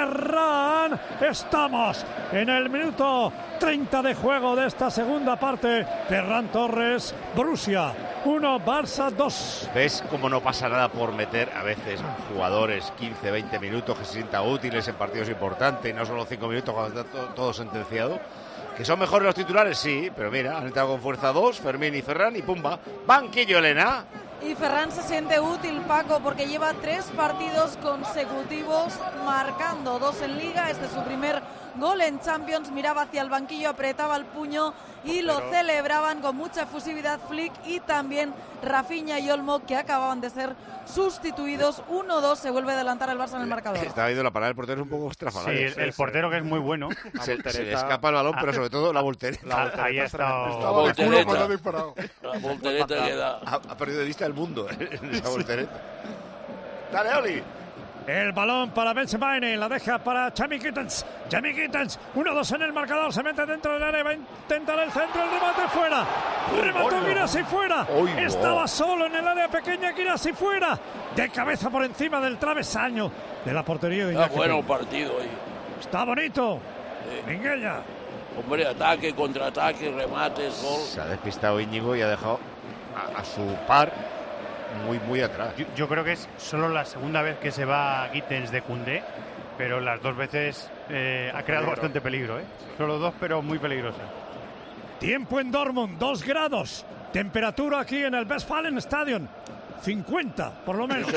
Ferran. Estamos en el minuto 30 de juego de esta segunda parte. Ferran Torres, Borussia 1, Barça 2. ¿Ves cómo no pasa nada por meter a veces jugadores 15, 20 minutos que se sientan útiles en partidos importantes y no solo 5 minutos cuando está todo sentenciado? ¿Que son mejores los titulares? Sí, pero mira, han entrado con fuerza 2, Fermín y Ferran y pumba, banquillo Elena. Y Ferran se siente útil, Paco, porque lleva 3 partidos consecutivos marcando, 2 en Liga. Este es su primer gol en Champions, miraba hacia el banquillo, apretaba el puño y lo celebraban con mucha efusividad Flick y también Rafinha y Olmo, que acababan de ser sustituidos. 1-2, se vuelve a adelantar el Barça en el marcador. Estaba viendo la parada del portero, es un poco estrafalaria. Sí, el portero que es muy bueno. Se le escapa el balón, pero sobre todo la voltereta. Ahí ha estado. Estaba de culo cuando ha disparado. La voltereta que da. Ha perdido de vista el mundo en esa voltereta. Dale, Oli. El balón para Benzemaini, la deja para Jamie Gittens. Jamie Gittens, 1-2 en el marcador, se mete dentro del área, va a intentar el centro, el remate fuera. Remató Guirassy fuera. Estaba solo en el área pequeña, Guirassy fuera. De cabeza por encima del travesaño de la portería de Iñaki. Está bueno el partido ahí. Está bonito. Minguella. Hombre, ataque, contraataque, remates, gol. Se ha despistado Íñigo y ha dejado a su par muy atrás. Yo creo que es solo la segunda vez que se va Gittens de Koundé, pero las dos veces ha creado bastante peligro. Solo dos, pero muy peligrosas. Tiempo en Dortmund, 2 grados. Temperatura aquí en el Westfalen Stadion, 50 por lo menos. Sí,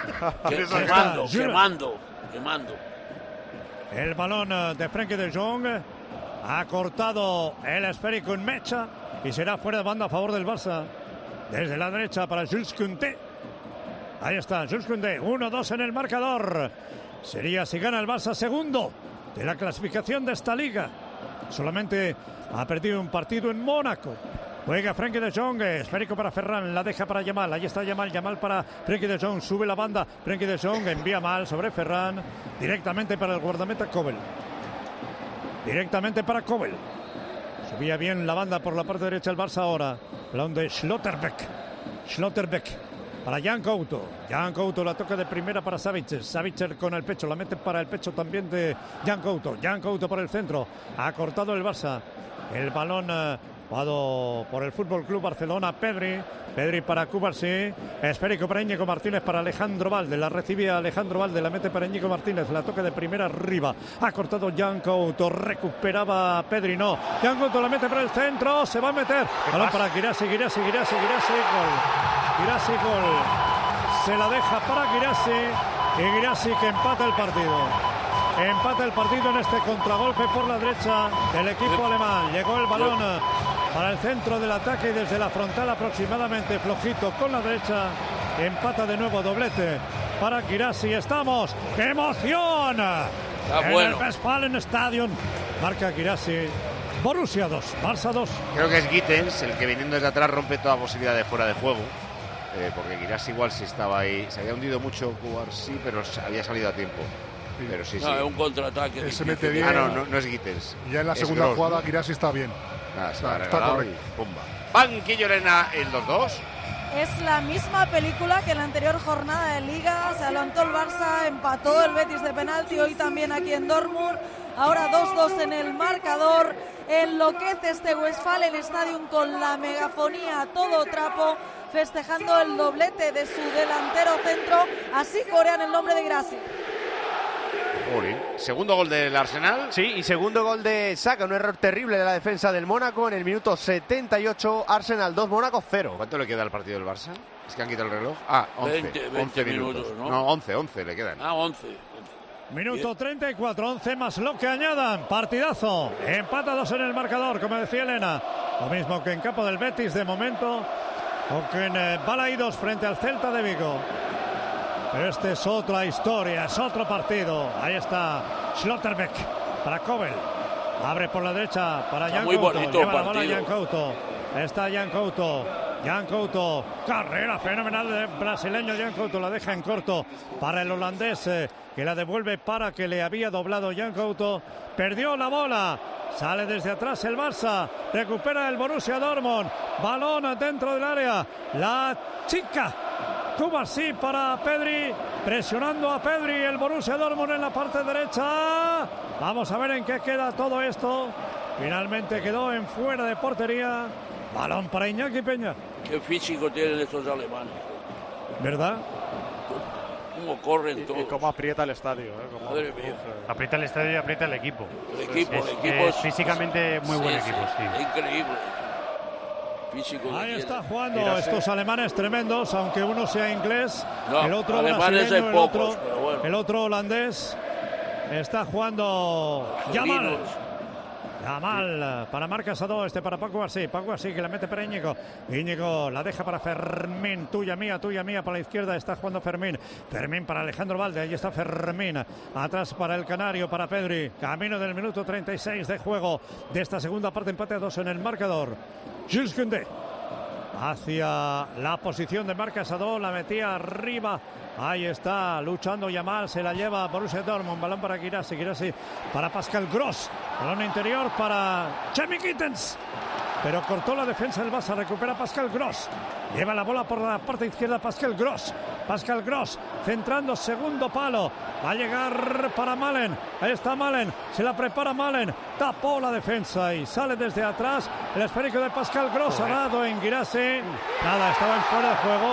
señor. Quemando. El balón de Frenkie de Jong ha cortado el esférico en Mecha y será fuera de banda a favor del Barça. Desde la derecha para Jules Koundé. Ahí está, Jules Koundé. 1-2 en el marcador. Sería, si gana el Barça, segundo de la clasificación de esta liga. Solamente ha perdido un partido en Mónaco. Juega Frenkie de Jong, esférico para Ferran, la deja para Yamal. Ahí está Yamal para Frenkie de Jong. Sube la banda, Frenkie de Jong envía mal sobre Ferran. Directamente para el guardameta Kobel. Directamente para Kobel. Subía bien la banda por la parte derecha el Barça ahora. Balón de Schlotterbeck para Jan Couto. Jan Couto la toca de primera para Savitzer. Savitzer con el pecho, la mete para el pecho también de Jan Couto. Jan Couto por el centro. Ha cortado el Barça. El balón jugado por el Fútbol Club Barcelona. Pedri para Cubarsí. Esférico para Íñigo Martínez, para Alejandro Valde. La recibía Alejandro Valde, la mete para Íñigo Martínez. La toca de primera arriba. Ha cortado Jan Couto. Recuperaba Pedri, no. Jan Couto la mete para el centro. Se va a meter. Balón para Guirassy. Gol. Guirassy, gol. Se la deja para Guirassy. Y Guirassy que empata el partido. Empata el partido en este contragolpe por la derecha del equipo alemán. Llegó el balón para el centro del ataque y desde la frontal aproximadamente flojito con la derecha. Empata de nuevo, doblete para Guirassy. ¡Estamos! ¡Qué emoción! En el Westfalen Stadion marca Guirassy. Borussia 2, Barça 2. Creo que es Gittens el que viniendo desde atrás rompe toda posibilidad de fuera de juego. Porque Guirassy igual si estaba ahí. Se había hundido mucho Cubarsí, pero había salido a tiempo. Pero sí. Es un contraataque. Se mete bien. No es Gittens. Ya en la segunda jugada Guirassy está bien. Está correcto. Pumba. Banquillo Arena el 2-2. Es la misma película que en la anterior jornada de Liga. Se adelantó el Barça, empató el Betis de penalti, hoy también aquí en Dortmund. Ahora 2-2 en el marcador. Enloquece este Westfalen Stadium con la megafonía a todo trapo, festejando el doblete de su delantero centro. Así corean el nombre de Guirassy. Segundo gol del Arsenal. Sí, y segundo gol de Saka, un error terrible de la defensa del Mónaco en el minuto 78. Arsenal 2, Mónaco 0. ¿Cuánto le queda al partido del Barça? Es que han quitado el reloj. 11 minutos. ¿no? No, 11 le quedan. 11. Minuto 34, 11 más lo que añadan. Partidazo. Empatados en el marcador, como decía Elena. Lo mismo que en campo del Betis de momento. O que en Balaidos frente al Celta de Vigo. Pero este es otra historia, es otro partido. Ahí está Schlotterbeck para Kobel. Abre por la derecha para Jan Couto. Muy bonito Lleva la bola partido. Jan Couto. Está Jan Couto. Jan Couto. Carrera fenomenal del brasileño Jan Couto. La deja en corto para el holandés que la devuelve para que le había doblado Jan Couto. Perdió la bola. Sale desde atrás el Barça. Recupera el Borussia Dortmund. Balón dentro del área. La chica. Cubarsí para Pedri, presionando a Pedri, el Borussia Dortmund en la parte derecha. Vamos a ver en qué queda todo esto. Finalmente quedó en fuera de portería. Balón para Iñaki Peña. Qué físico tienen estos alemanes. ¿Verdad? Cómo corren todos. Y cómo aprieta el estadio. Madre mía. Aprieta el estadio y aprieta el equipo. El equipo es físicamente muy buen equipo, sí. Increíble. Físico. Ahí está jugando estos alemanes tremendos, aunque uno sea inglés, No, el otro alemanes brasileño, hay pocos, pero bueno. el otro holandés. Está jugando Yamal. Yamal para Marc Casado, para Pau Cubarsí. Pau Cubarsí que la mete para Íñigo. Íñigo la deja para Fermín. Tuya mía, para la izquierda está jugando Fermín. Fermín para Alejandro Valde. Ahí está Fermín. Atrás para el Canario, para Pedri. Camino del minuto 36 de juego de esta segunda parte. Empate a 2 en el marcador. Jules Koundé hacia la posición de Marc Casado. La metía arriba. Ahí está, luchando Yamal, se la lleva Borussia Dortmund, balón para Guirassy, Guirassy para Pascal Gross, balón interior para Jamie Gittens, pero cortó la defensa del Barça, recupera Pascal Gross, lleva la bola por la parte izquierda Pascal Gross, centrando segundo palo, va a llegar para Malen, ahí está Malen, se la prepara Malen, tapó la defensa y sale desde atrás, el esférico de Pascal Gross ha dado en Guirassy, nada, estaba en fuera de juego.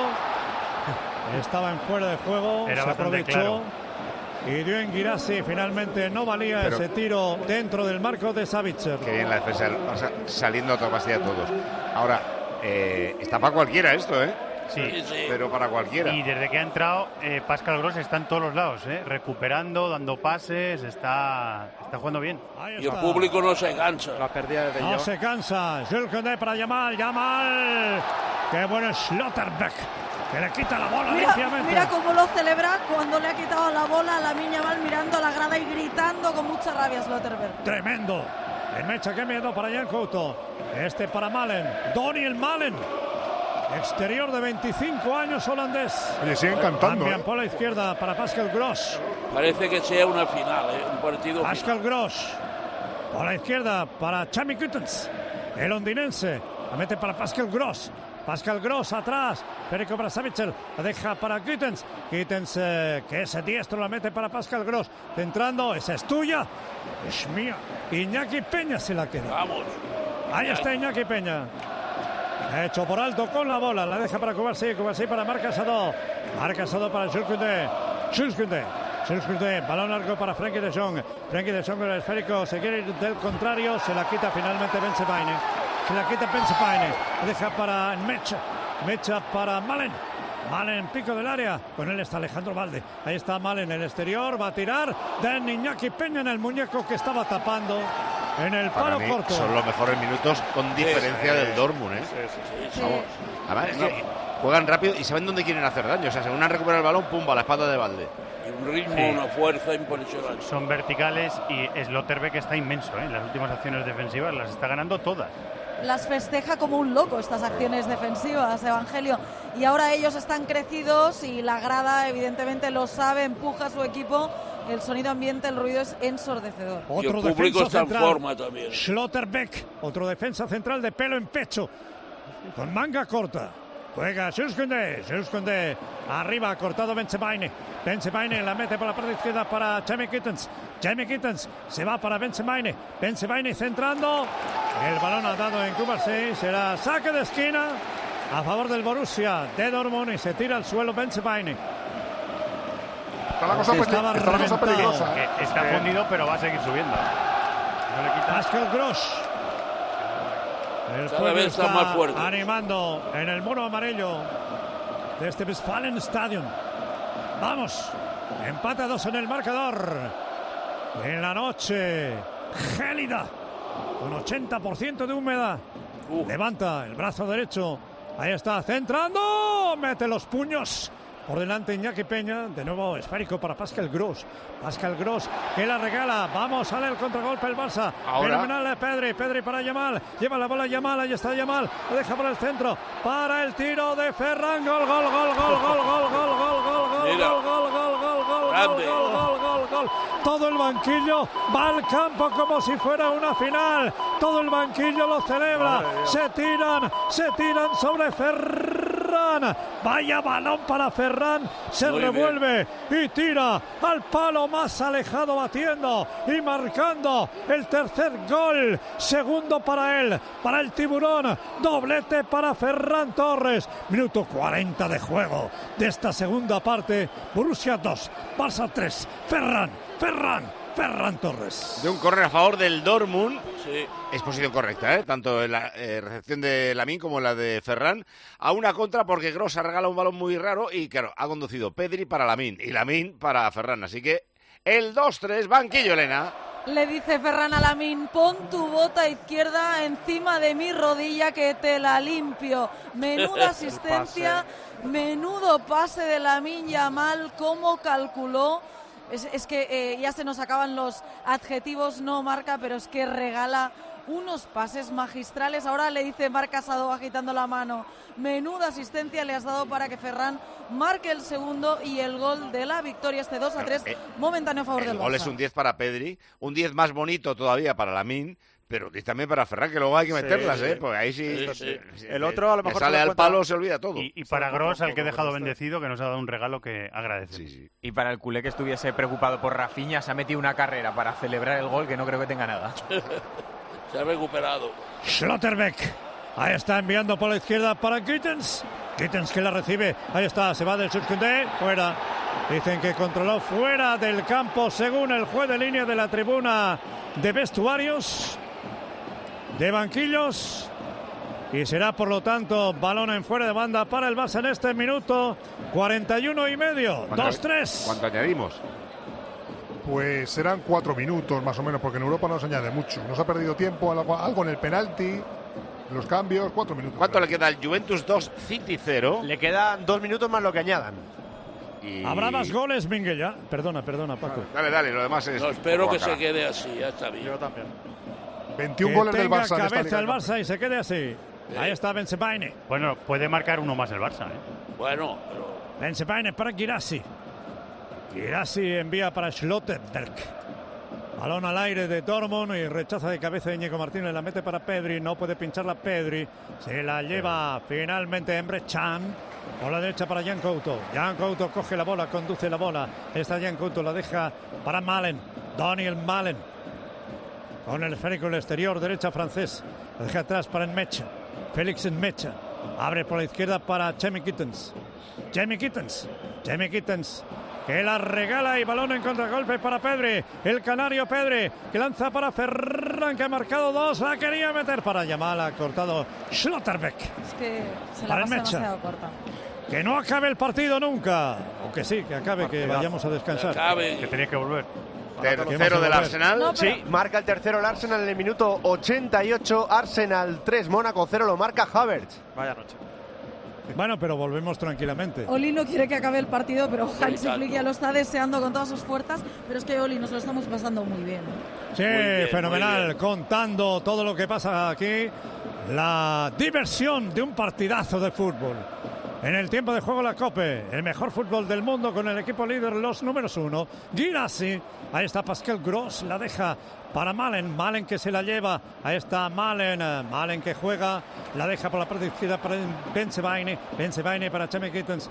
Era se aprovechó claro. y dio en Guirassy. Finalmente no valía ese tiro dentro del marco de Savitzer. Qué bien la defensa del Barça, saliendo a toda pastilla todos. Ahora, está para cualquiera esto, ¿eh? Sí. Pero para cualquiera. Y desde que ha entrado, Pascal Gross está en todos los lados, recuperando, dando pases, está jugando bien. Y el público no se cansa. La pérdida de No se cansa. Jules Koundé para Yamal. Qué bueno Schlotterbeck, que le quita la bola limpiamente. Mira cómo lo celebra cuando le ha quitado la bola a Lamine Yamal, mirando a la grada y gritando con mucha rabia Schlotterbeck. Tremendo. El mecha que miedo para Jan Couto. Para Malen. Daniel Malen. Exterior de 25 años holandés. Oye, siguen cantando. Cambian por la izquierda para Pascal Gross. Parece que sea una final, un partido Pascal final. Gross. Por la izquierda para Jamie Gittens. El londinense. La mete para Pascal Gross. Pascal Gross atrás, Federico para Savitzer, la deja para Gittens, que es diestro, la mete para Pascal Gross, centrando, esa es tuya, es mía, Iñaki Peña se la queda. Vamos. Ahí está Iñaki Peña, hecho por alto con la bola, la deja para Cubarsí para Marc Casado para Jules Koundé, balón largo para Frenkie de Jong con el esférico, se quiere ir del contrario, se la quita finalmente Ben Sebaini. Deja para Mecha para Malen, pico del área, con él está Alejandro Valde, ahí está Malen en el exterior, va a tirar de Iñaki Peña en el muñeco que estaba tapando en el palo corto. Son los mejores minutos con diferencia del Dortmund, ¿eh? Sí. Vamos. Además, es que juegan rápido y saben dónde quieren hacer daño, o sea, según han recuperado el balón, pumba, a la espalda de Valde. Y un ritmo, una fuerza impresionante. Son verticales y Schlotterbeck está inmenso, en las últimas acciones defensivas las está ganando todas. Las festeja como un loco estas acciones defensivas, Evangelio. Y ahora ellos están crecidos y la grada evidentemente lo sabe, empuja a su equipo. El sonido ambiente, el ruido es ensordecedor. Otro y el público está en central, forma también. Schlotterbeck, otro defensa central de pelo en pecho, con manga corta. Juega Jules Koundé, arriba, cortado Ben Sebaini la mete por la parte izquierda para Jamie Gittens, se va para Ben Sebaini centrando, el balón ha dado en Cubarsí, será saque de esquina a favor del Borussia de Dortmund y se tira al suelo Ben Sebaini. Está la cosa peligrosa. Está fundido, pero va a seguir subiendo. No le quita. Pascal Gross. El Cada vez está más fuerte. Animando en el mono amarillo de este Westfalen Stadium. Vamos, empate a 2 en el marcador. En la noche gélida, con 80% de humedad. Levanta el brazo derecho. Ahí está, centrando. Mete los puños. Por delante Iñaki Peña, de nuevo esférico para Pascal Gross, que la regala, vamos, sale el contragolpe el Barça, fenomenal Pedri para Yamal, lleva la bola Yamal, ahí está Yamal, lo deja por el centro, para el tiro de Ferran, gol, todo el banquillo va al campo como si fuera una final, todo el banquillo lo celebra, se tiran sobre Ferran. Vaya balón para Ferran, se muy revuelve bien. Y tira al palo más alejado batiendo y marcando el tercer gol, segundo para él, para el tiburón, doblete para Ferran Torres, minuto 40 de juego de esta segunda parte, Borussia 2, Barça 3, Ferran Torres. De un córner a favor del Dortmund. Sí. Es posición correcta, tanto en la recepción de Lamine como en la de Ferran. A una contra porque Gross ha regalado un balón muy raro y, claro, ha conducido Pedri para Lamine y Lamine para Ferran. Así que el 2-3, banquillo, Elena. Le dice Ferran a Lamine, pon tu bota izquierda encima de mi rodilla que te la limpio. Menuda asistencia, menudo pase de Lamine Yamal, cómo calculó. Es que ya se nos acaban los adjetivos, no marca, pero es que regala unos pases magistrales. Ahora le dice Marc Casado agitando la mano, menuda asistencia le has dado para que Ferran marque el segundo y el gol de la victoria, este 2-3, momentáneo a favor del Barça. El gol es un 10 para Pedri, un 10 más bonito todavía para Lamine, pero también para Ferran, que luego hay que meterlas, porque ahí sí. El otro a lo mejor sale al palo, se olvida todo. Y para Gross, al que he dejado bendecido, que nos ha dado un regalo que agradece. Y para el culé que estuviese preocupado por Rafinha, se ha metido una carrera para celebrar el gol que no creo que tenga nada. Se ha recuperado. Schlotterbeck. Ahí está enviando por la izquierda para Gittens. Gittens que la recibe. Ahí está, se va del Jules, fuera. Dicen que controló fuera del campo según el juez de línea de la tribuna de vestuarios, de banquillos. Y será por lo tanto balón en fuera de banda para el Barça en este minuto 41 y medio. 2-3. ¿Cuánto añadimos? Pues serán 4 minutos más o menos, porque en Europa no se añade mucho. Nos ha perdido tiempo, algo en el penalti, los cambios, 4 minutos. ¿Cuánto le queda al Juventus 2, City 0? Le quedan 2 minutos más lo que añadan. ¿Habrá más goles, Minguella? Perdona, Paco. Dale, lo demás es... No, espero que se quede así, ya está bien. Yo también. 21 goles del Barça. Que tenga cabeza el Barça y se quede así. Ahí está Bensebaini. Bueno, puede marcar uno más el Barça, Bueno, pero... Bensebaini para Guirassy. Guirassy envía para Schlotterbeck. Balón al aire de Dortmund y rechaza de cabeza de Íñigo Martínez. La mete para Pedri. No puede pincharla Pedri. Se la lleva finalmente Emre Can. Por la derecha para Jan Couto. Jan Couto coge la bola, conduce la bola. Está Jan Couto, la deja para Malen. Daniel Malen. Con el esférico en el exterior, derecha francés. La deja atrás para Nmecha. Félix Nmecha. Abre por la izquierda para Jamie Gittens. Jamie Gittens. Que la regala y balón en contragolpe para Pedri. El canario Pedri, que lanza para Ferran, que ha marcado 2. La quería meter para Yamal, ha cortado Schlotterbeck. Es que se la pasa demasiado corta. Que no acabe el partido nunca. O que sí, que acabe, que vayamos a descansar. Que tenéis que volver. Tercero del Arsenal. No, pero... Sí, marca el tercero el Arsenal en el minuto 88. Arsenal 3, Mónaco 0, lo marca Havertz. Vaya noche. Bueno, pero volvemos tranquilamente. Oli no quiere que acabe el partido, pero Hans Flick ya lo está deseando con todas sus fuerzas. Pero es que Oli nos lo estamos pasando muy bien. Sí, muy bien, fenomenal. Contando todo lo que pasa aquí. La diversión de un partidazo de fútbol. En el tiempo de juego la Cope, el mejor fútbol del mundo con el equipo líder, los números 1. Guirassy, ahí está Pascal Gross, la deja para Malen que se la lleva, ahí está Malen que juega, la deja por la parte izquierda para Bensebaini para Jamie Gittens,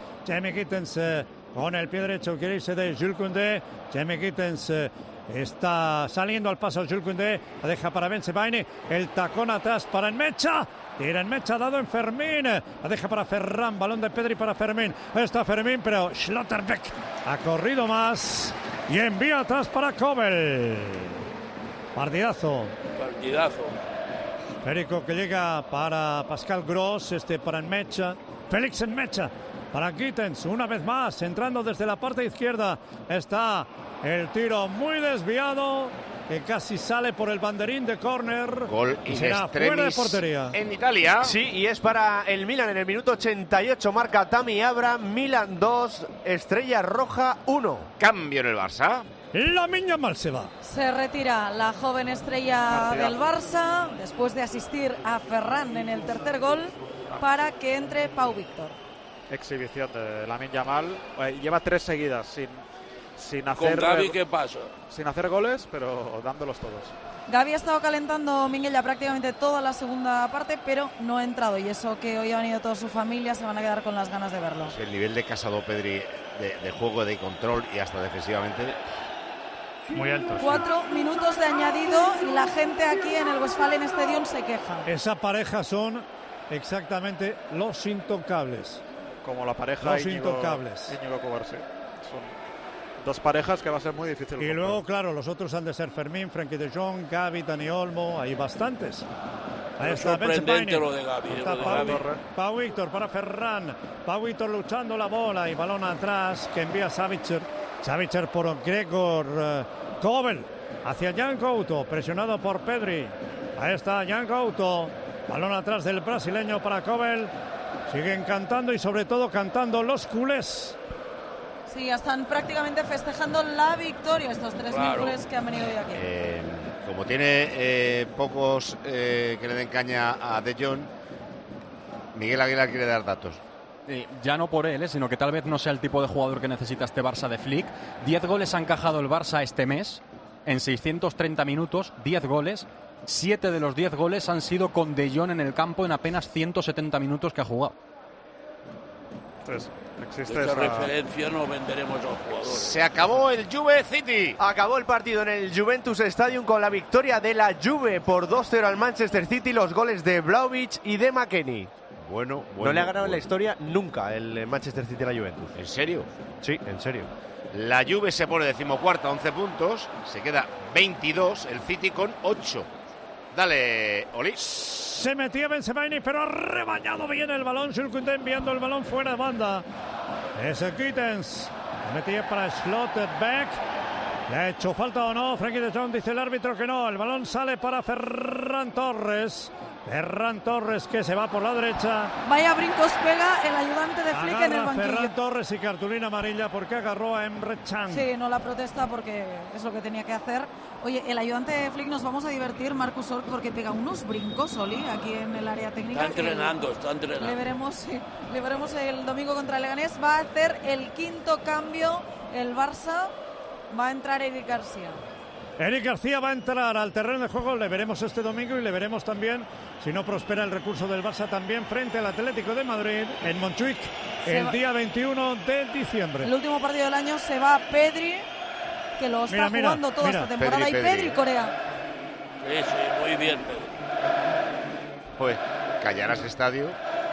con el pie derecho quiere irse de Jules Koundé, Jamie Gittens está saliendo al paso Jules Koundé, la deja para Bensebaini, el tacón atrás para Nmecha. Tira Nmecha, dado en Fermín. La deja para Ferran. Balón de Pedri para Fermín. Ahí está Fermín, pero Schlotterbeck ha corrido más. Y envía atrás para Kobel. Partidazo. Férico que llega para Pascal Gross. Para Nmecha. Félix Nmecha. Para Gittens. Una vez más. Entrando desde la parte izquierda. Está el tiro muy desviado, que casi sale por el banderín de córner. Gol y será fuera de portería. En Italia. Sí, y es para el Milan en el minuto 88. Marca Tammy Abraham. Milan 2, Estrella Roja 1. Cambio en el Barça. Lamine Yamal se va. Se retira la joven estrella del Barça después de asistir a Ferran en el tercer gol para que entre Pau Víctor. Exhibición de Lamine Yamal. Lleva 3 seguidas sin hacer. ¿Con Gavi qué pasa? Sin hacer goles, pero dándolos todos. Gavi ha estado calentando Minguella prácticamente toda la segunda parte, pero no ha entrado. Y eso que hoy ha venido toda su familia, se van a quedar con las ganas de verlo. El nivel de Casado Pedri de juego, de control y hasta defensivamente muy alto. 4 minutos de añadido y la gente aquí en el Westfalen Stadium se queja. Esa pareja son exactamente los intocables. Como la pareja los intocables. Íñigo Cubarsí. Son 2 parejas que va a ser muy difícil. Y luego, claro, los otros han de ser Fermín, Frenkie de Jong, Gavi, Dani Olmo, hay bastantes. Ahí está sorprendente lo de Gavi. Pau Víctor para Ferran. Pau Víctor luchando la bola y balón atrás que envía Savicer. Savicer por Gregor Kobel hacia Jan Couto, presionado por Pedri. Ahí está Jan Couto. Balón atrás del brasileño para Kobel. Siguen cantando y sobre todo cantando los culés. Sí, ya están prácticamente festejando la victoria estos 3.000 culés que han venido hoy aquí. Como tiene pocos que le den caña a De Jong, Miguel Aguilar quiere dar datos. Ya no por él, sino que tal vez no sea el tipo de jugador que necesita este Barça de Flick. 10 goles ha encajado el Barça este mes, en 630 minutos, 10 goles. 7 de los 10 goles han sido con De Jong en el campo en apenas 170 minutos que ha jugado. Entonces, existe esa referencia, no venderemos a los jugadores. Se acabó el Juve City. Acabó el partido en el Juventus Stadium con la victoria de la Juve por 2-0 al Manchester City, los goles de Vlahovic y de McKennie. Bueno, no le ha ganado en la historia nunca el Manchester City a la Juventus. ¿En serio? Sí, en serio. La Juve se pone 14ª, 11 puntos, se queda 22, el City con 8. Dale, Oli. Se metía Benzemaini, pero ha rebañado bien el balón. Schulkunde enviando el balón fuera de banda. Ese Gittens. Metía para Schlotterbeck. ¿Le ha hecho falta o no? Frenkie de Jong dice el árbitro que no. El balón sale para Ferran Torres. Ferran Torres que se va por la derecha. Vaya brincos pega el ayudante de Flick en el banquillo. Ferran Torres y cartulina amarilla porque agarró a Emre Can. Sí, no la protesta porque es lo que tenía que hacer. Oye, el ayudante de Flick, nos vamos a divertir, Marcus Ork, porque pega unos brincos, Oli, aquí en el área técnica. Está entrenando. Le veremos el domingo contra el Leganés. Va a hacer el 5.º cambio el Barça. Va a entrar Eric García. Eric García va a entrar al terreno de juego, le veremos este domingo y le veremos también, si no prospera el recurso del Barça, también frente al Atlético de Madrid en Montjuic el día 21 de diciembre. El último partido del año se va Pedri, que lo está jugando toda esta temporada, y Pedri Corea. Sí, muy bien. Pues callarás estadio.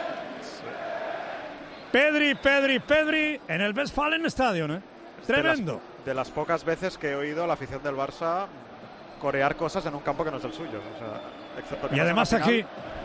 Pedri en el Westfalen Stadion, Tremendo. De las pocas veces que he oído a la afición del Barça corear cosas en un campo que no es el suyo. O sea, excepto que y además aquí.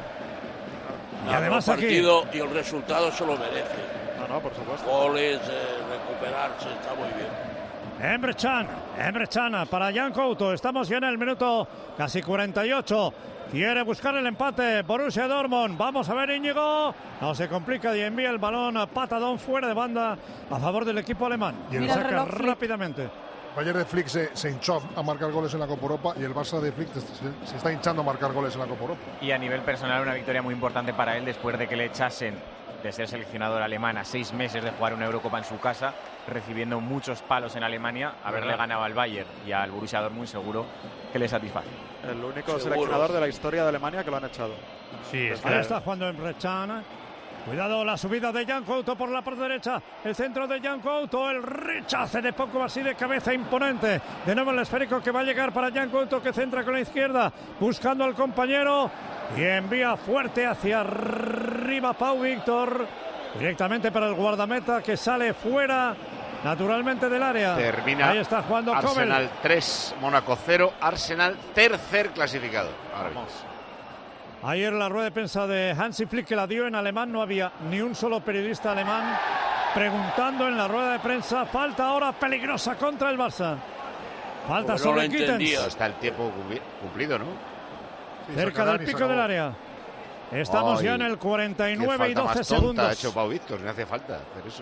Y además aquí. Y el resultado se lo merece. No, por supuesto. Goles, recuperarse, está muy bien. Emre Can para Jan Couto. Estamos ya en el minuto casi 48. Quiere buscar el empate Borussia Dortmund. Vamos a ver, Íñigo. No se complica y envía el balón a patadón fuera de banda a favor del equipo alemán. Y el saca rápidamente. Bayern de Flick se hinchó a marcar goles en la Copa Europa y el Barça de Flick se está hinchando a marcar goles en la Copa Europa. Y a nivel personal una victoria muy importante para él después de que le echasen de ser seleccionador alemán a 6 meses de jugar una Eurocopa en su casa, recibiendo muchos palos en Alemania. Haberle ganado al Bayern y al Borussia Dortmund seguro que le satisface. El único seleccionador de la historia de Alemania que lo han echado. Sí, ahora está jugando Emre Can. Cuidado, la subida de Jan Couto por la parte derecha. El centro de Jan Couto. El rechace de poco así de cabeza imponente. De nuevo el esférico que va a llegar para Jan Couto, que centra con la izquierda. Buscando al compañero. Y envía fuerte hacia arriba Pau Víctor. Directamente para el guardameta que sale fuera naturalmente del área. Termina. Ahí está jugando Arsenal Kobel. 3, Mónaco 0. Arsenal tercer clasificado. Ahora vamos. Ayer la rueda de prensa de Hansi Flick que la dio en alemán, no había ni un solo periodista alemán preguntando en la rueda de prensa. Falta ahora peligrosa contra el Barça. Falta sobre Gittens. Está el tiempo cumplido, ¿no? Sí, cerca del pico del área. Estamos ya en el 49 y 12 segundos. Ha hecho Pau Víctor, no hace falta hacer eso.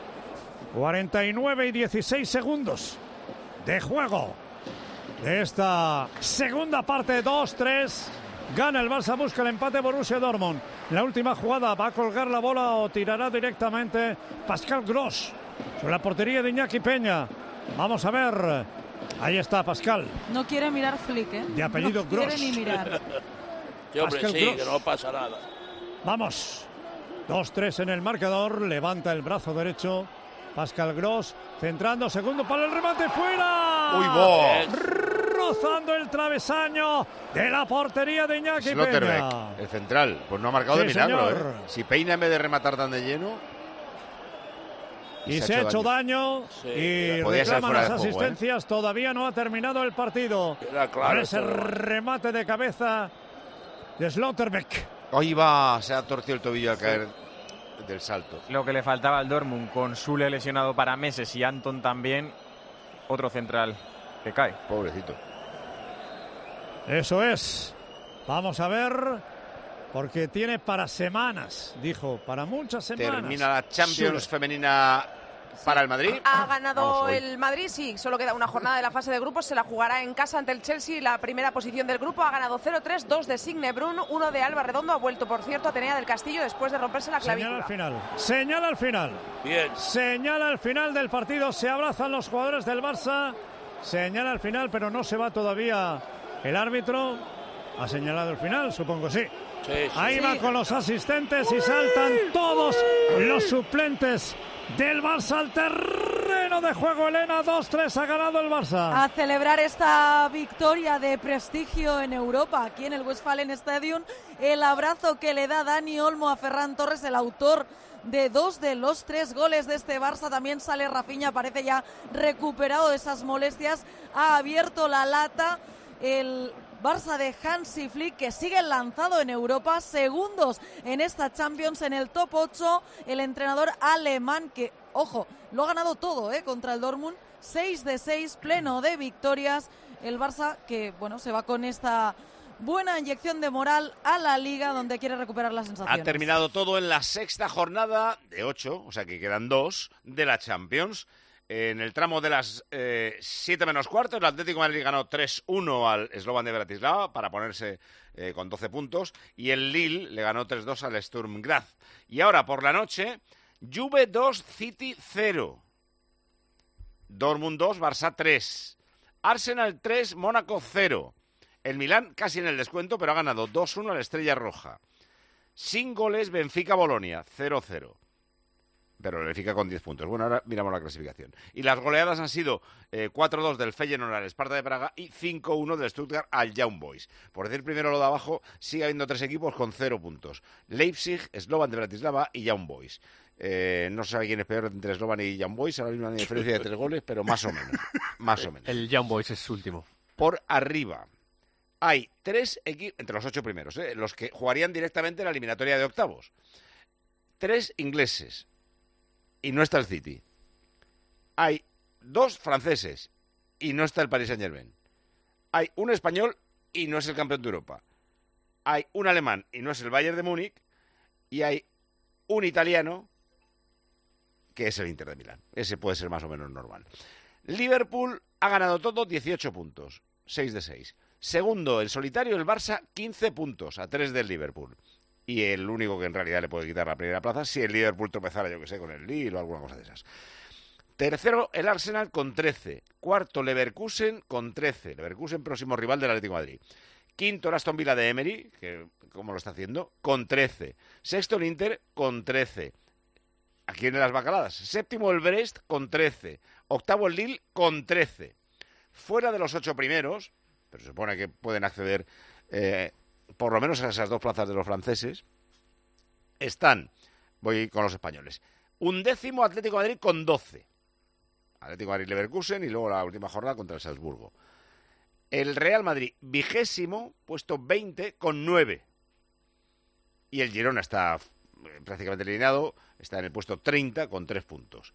49 y 16 segundos de juego de esta segunda parte. 2-3. Gana el Barça, busca el empate Borussia Dortmund. La última jugada, ¿va a colgar la bola o tirará directamente Pascal Gross sobre la portería de Iñaki Peña? Vamos a ver. Ahí está Pascal. No quiere mirar Flick, de apellido no Gross. quiere ni mirar. Sí, hombre, Pascal sí, Gross. que no pasa nada. Vamos. 2-3 en el marcador. Levanta el brazo derecho Pascal Gross, centrando, segundo para el remate, fuera. ¡Uy, vos! Rozando el travesaño de la portería de Iñaki Peña. El central, pues no ha marcado Sí, de milagro. señor. Si Peña en vez de rematar tan de lleno. Y se ha hecho daño Sí, y podía ser reclaman fuera las de juego, asistencias. Todavía no ha terminado el partido. Era claro Con ese ese remate. remate de cabeza de Slotterbeck. Hoy se ha torcido el tobillo al caer del salto. Lo que le faltaba al Dortmund, con Sule lesionado para meses y Anton también, otro central que cae. Pobrecito. Eso es. Vamos a ver, porque tiene para semanas, dijo, para muchas semanas. Termina la Champions femenina para el Madrid. Ha ganado el Madrid, sí, solo queda una jornada de la fase de grupos, se la jugará en casa ante el Chelsea, la primera posición del grupo. Ha ganado 0-3, 2 de Signe Brun, 1 de Alba Redondo, ha vuelto, por cierto, Atenea del Castillo después de romperse la clavícula. Señala al final. Bien. Señala al final del partido, se abrazan los jugadores del Barça, señala al final, pero no se va todavía el árbitro. ¿Ha señalado el final? Supongo sí. Ahí va con los asistentes y saltan todos los suplentes del Barça al terreno de juego. Elena, 2-3 ha ganado el Barça. A celebrar esta victoria de prestigio en Europa, aquí en el Westfalen Stadium, el abrazo que le da Dani Olmo a Ferran Torres, el autor de 2 de los 3 goles de este Barça. También sale Rafinha, parece ya recuperado de esas molestias. Ha abierto la lata el Barça de Hansi Flick, que sigue lanzado en Europa, segundos en esta Champions, en el top 8, el entrenador alemán que, ojo, lo ha ganado todo contra el Dortmund, 6 de 6, pleno de victorias, el Barça que, bueno, se va con esta buena inyección de moral a la Liga, donde quiere recuperar las sensaciones. Ha terminado todo en la sexta jornada de 8, o sea que quedan 2 de la Champions. En el tramo de las 7 menos cuarto, el Atlético de Madrid ganó 3-1 al Slovan de Bratislava para ponerse con 12 puntos y el Lille le ganó 3-2 al Sturm Graz. Y ahora por la noche, Juve 2, City 0, Dortmund 2, Barça 3, Arsenal 3, Mónaco 0. El Milán casi en el descuento, pero ha ganado 2-1 al Estrella Roja. Sin goles, Benfica-Bolonia 0-0. Pero el Benfica con 10 puntos. Bueno, ahora miramos la clasificación. Y las goleadas han sido 4-2 del Feyenoord al Sparta de Praga y 5-1 del Stuttgart al Young Boys. Por decir primero lo de abajo, sigue habiendo 3 equipos con 0 puntos. Leipzig, Slovan de Bratislava y Young Boys. No se sabe quién es peor entre Slovan y Young Boys. Ahora hay una diferencia de 3 goles, pero más o menos. Más o menos. El Young Boys es último. Por arriba hay 3 equipos, entre los 8 primeros, los que jugarían directamente en la eliminatoria de octavos. 3 ingleses. Y no está el City. Hay 2 franceses y no está el Paris Saint-Germain. Hay un español y no es el campeón de Europa. Hay un alemán y no es el Bayern de Múnich. Y hay un italiano que es el Inter de Milán. Ese puede ser más o menos normal. Liverpool ha ganado todo 18 puntos, 6 de 6. Segundo, en solitario, el Barça, 15 puntos, a 3 del Liverpool. Y el único que en realidad le puede quitar la primera plaza si el Liverpool tropezara, yo que sé, con el Lille o alguna cosa de esas. Tercero, el Arsenal con 13. Cuarto, Leverkusen con 13. Leverkusen, próximo rival del Atlético de Madrid. Quinto, el Aston Villa de Emery, que como lo está haciendo, con 13. Sexto, el Inter con 13. Aquí en las bacaladas. Séptimo, el Brest con 13. Octavo, el Lille con 13. Fuera de los 8 primeros, pero se supone que pueden acceder por lo menos a esas 2 plazas de los franceses, están, voy con los españoles, 11º Atlético de Madrid con 12. Atlético de Madrid Leverkusen y luego la última jornada contra el Salzburgo. El Real Madrid, 20º, puesto 20 con 9. Y el Girona está prácticamente eliminado, está en el puesto 30 con 3 puntos.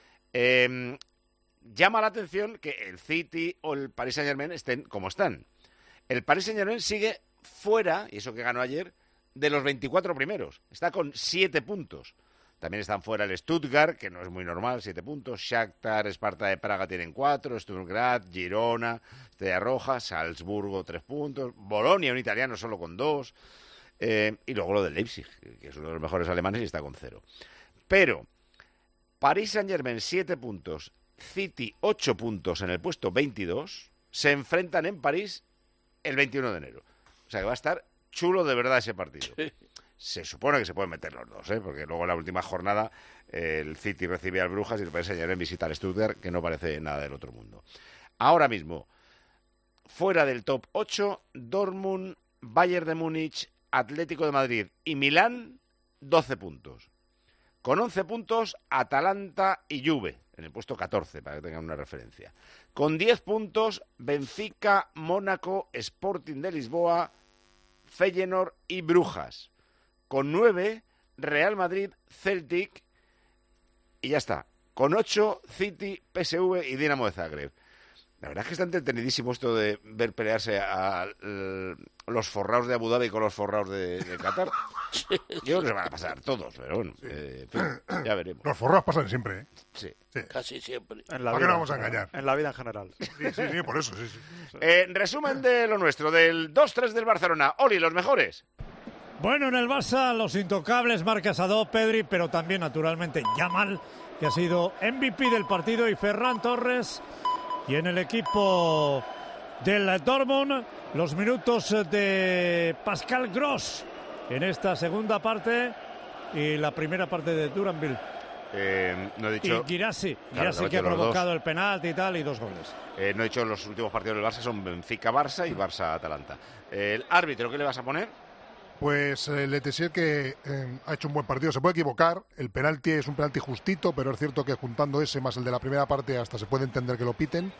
Llama la atención que el City o el Paris Saint-Germain estén como están. El Paris Saint-Germain sigue fuera, y eso que ganó ayer, de los 24 primeros. Está con 7 puntos. También están fuera el Stuttgart, que no es muy normal, 7 puntos. Shakhtar, Sparta de Praga tienen 4. Stuttgart, Girona, Estrella Roja, Salzburgo 3 puntos. Bolonia, un italiano, solo con 2. Y luego lo del Leipzig, que es uno de los mejores alemanes y está con 0. Pero Paris Saint-Germain 7 puntos, City 8 puntos en el puesto 22. Se enfrentan en París el 21 de enero. O sea que va a estar chulo de verdad ese partido. Se supone que se pueden meter los dos, porque luego en la última jornada el City recibe al Brujas y el Paris Saint-Germain visita al Stuttgart, que no parece nada del otro mundo. Ahora mismo, fuera del top 8, Dortmund, Bayern de Múnich, Atlético de Madrid y Milán, 12 puntos. Con 11 puntos, Atalanta y Juve, en el puesto 14, para que tengan una referencia. Con 10 puntos, Benfica, Mónaco, Sporting de Lisboa, Feyenoord y Brujas. Con 9, Real Madrid, Celtic y ya está. Con 8, City, PSV y Dinamo de Zagreb. La verdad es que está entretenidísimo esto de ver pelearse a los forraos de Abu Dhabi con los forraos de Qatar. Yo no se van a pasar todos, pero bueno, en fin, ya veremos. Los forraos pasan siempre, ¿eh? Sí. Casi siempre. En la ¿Para vida, qué no vamos a engañar? En la vida en general. Sí, por eso, sí. Resumen de lo nuestro, del 2-3 del Barcelona. Oli, los mejores. Bueno, en el Barça, los intocables, Marc Casadó, Pedri, pero también, naturalmente, Yamal, que ha sido MVP del partido, y Ferran Torres. Y en el equipo del Dortmund, los minutos de Pascal Gross en esta segunda parte y la primera parte de Duranville. No he dicho... Y Guirassy, Claro, que ha los provocado dos. el penalti y tal, y 2 goles. No he dicho los últimos partidos del Barça, son Benfica-Barça y Barça-Atalanta. El árbitro, ¿qué le vas a poner? Pues Letessier, que ha hecho un buen partido, se puede equivocar, el penalti es un penalti justito, pero es cierto que juntando ese más el de la primera parte hasta se puede entender que lo piten,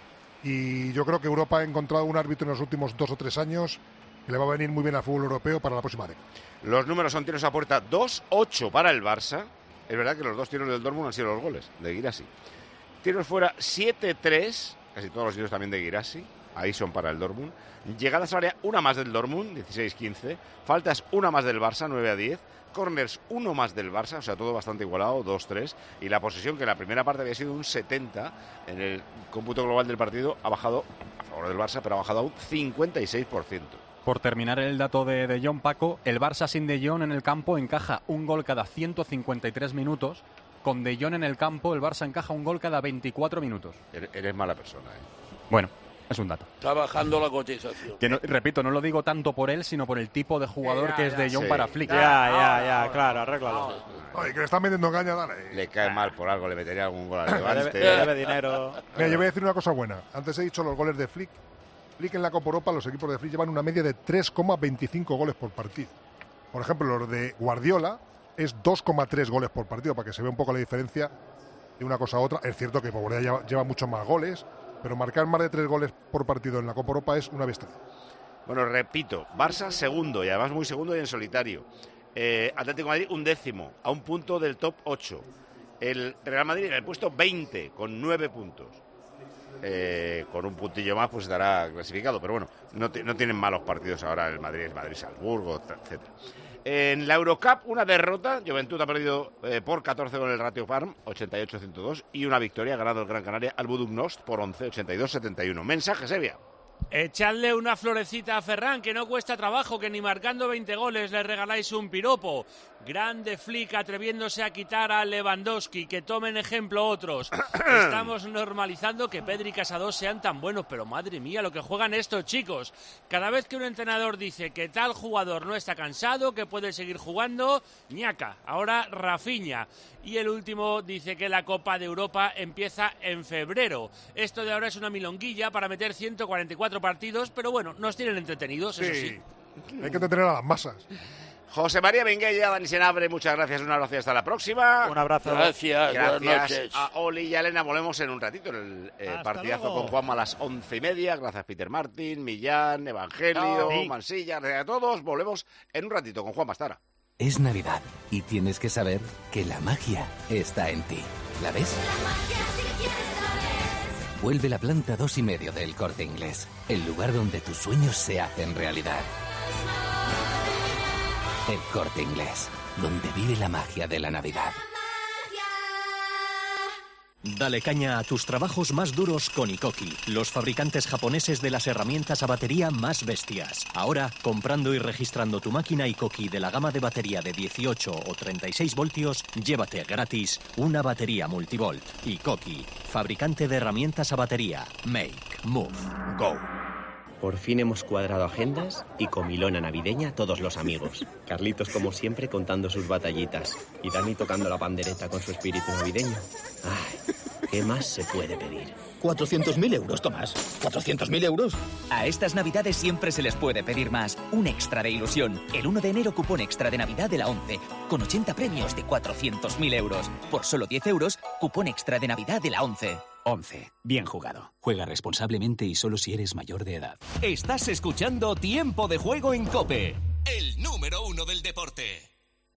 y yo creo que Europa ha encontrado un árbitro en los últimos 2 o 3 años que le va a venir muy bien al fútbol europeo para la próxima década. Los números son tiros a puerta 2-8 para el Barça, es verdad que los 2 tiros del Dortmund han sido los goles de Guirassy. Tiros fuera 7-3, casi todos los tiros también de Guirassy, ahí son para el Dortmund. Llegadas al área, una más del Dortmund, 16-15. Faltas, una más del Barça, 9-10. Corners, uno más del Barça, o sea, todo bastante igualado, 2-3. Y la posesión, que en la primera parte había sido un 70, en el cómputo global del partido, ha bajado, a favor del Barça, pero ha bajado a un 56%. Por terminar el dato de Jong, Paco, el Barça sin De Jong en el campo encaja un gol cada 153 minutos. Con De Jong en el campo, el Barça encaja un gol cada 24 minutos. Eres mala persona, ¿eh? Bueno, es un dato. Está bajando la cotización. Que no, repito, no lo digo tanto por él, sino por el tipo de jugador que es De Jong para Flick. Claro, arréglalo. Oye, que le están metiendo caña, dale. Le cae mal por algo, le metería algún gol al Levante. Debe dinero. Mira, yo voy a decir una cosa buena. Antes he dicho los goles de Flick. Flick en la Copa Europa, los equipos de Flick llevan una media de 3,25 goles por partido. Por ejemplo, los de Guardiola es 2,3 goles por partido, para que se vea un poco la diferencia de una cosa a otra. Es cierto que Pobrea lleva muchos más goles, pero marcar más de 3 goles por partido en la Copa Europa es una bestia. Bueno, repito, Barça segundo, y además muy segundo y en solitario. Atlético de Madrid 11º, a un punto del top 8. El Real Madrid en el puesto 20, con 9 puntos. Con un puntillo más pues estará clasificado, pero bueno, no tienen malos partidos ahora el Madrid, Salzburgo, etc. En la Eurocup, una derrota. Juventud ha perdido por 14 con el Ratio Farm, 88-102, y una victoria, ha ganado el Gran Canaria al Budugnost por 11, 82-71. Mensaje, Sevilla. Echadle una florecita a Ferran, que no cuesta trabajo, que ni marcando 20 goles le regaláis un piropo. Grande Flick atreviéndose a quitar a Lewandowski, que tomen ejemplo otros. Estamos normalizando que Pedri y Casadó sean tan buenos, pero madre mía lo que juegan estos chicos. Cada vez que un entrenador dice que tal jugador no está cansado, que puede seguir jugando, ñaca, ahora Rafinha. Y el último dice que la Copa de Europa empieza en febrero. Esto de ahora es una milonguilla para meter 144 partidos, pero bueno, nos tienen entretenidos, eso sí. Hay que entretener a las masas. José María Benguella, Dani Senabre, muchas gracias, un abrazo y hasta la próxima. Un abrazo. Gracias, buenas Gracias noches. a Oli y a Elena. Volvemos en un ratito en el partidazo luego. con Juanma a las 11:30. Gracias Peter Martín, Millán, Evangelio, Chao. Mansilla, gracias a todos. Volvemos en un ratito con Juanma. Hasta ahora. Es Navidad y tienes que saber que la magia está en ti. ¿La ves? Vuelve la planta 2,5 del Corte Inglés, el lugar donde tus sueños se hacen realidad. El Corte Inglés, donde vive la magia de la Navidad. Dale caña a tus trabajos más duros con Ikoki, los fabricantes japoneses de las herramientas a batería más bestias. Ahora, comprando y registrando tu máquina Ikoki de la gama de batería de 18 o 36 voltios, llévate gratis una batería multivolt. Ikoki, fabricante de herramientas a batería. Make, move, go. Por fin hemos cuadrado agendas y comilona navideña a todos los amigos. Carlitos, como siempre, contando sus batallitas. Y Dani tocando la pandereta con su espíritu navideño. Ay, ¿qué más se puede pedir? 400.000 euros, Tomás. ¿400.000 euros? A estas Navidades siempre se les puede pedir más. Un extra de ilusión. El 1 de enero cupón extra de Navidad de la 11, con 80 premios de 400.000 euros. Por solo 10 euros, cupón extra de Navidad de la 11. 11. Bien jugado. Juega responsablemente y solo si eres mayor de edad. Estás escuchando Tiempo de Juego en COPE, el número 1 del deporte.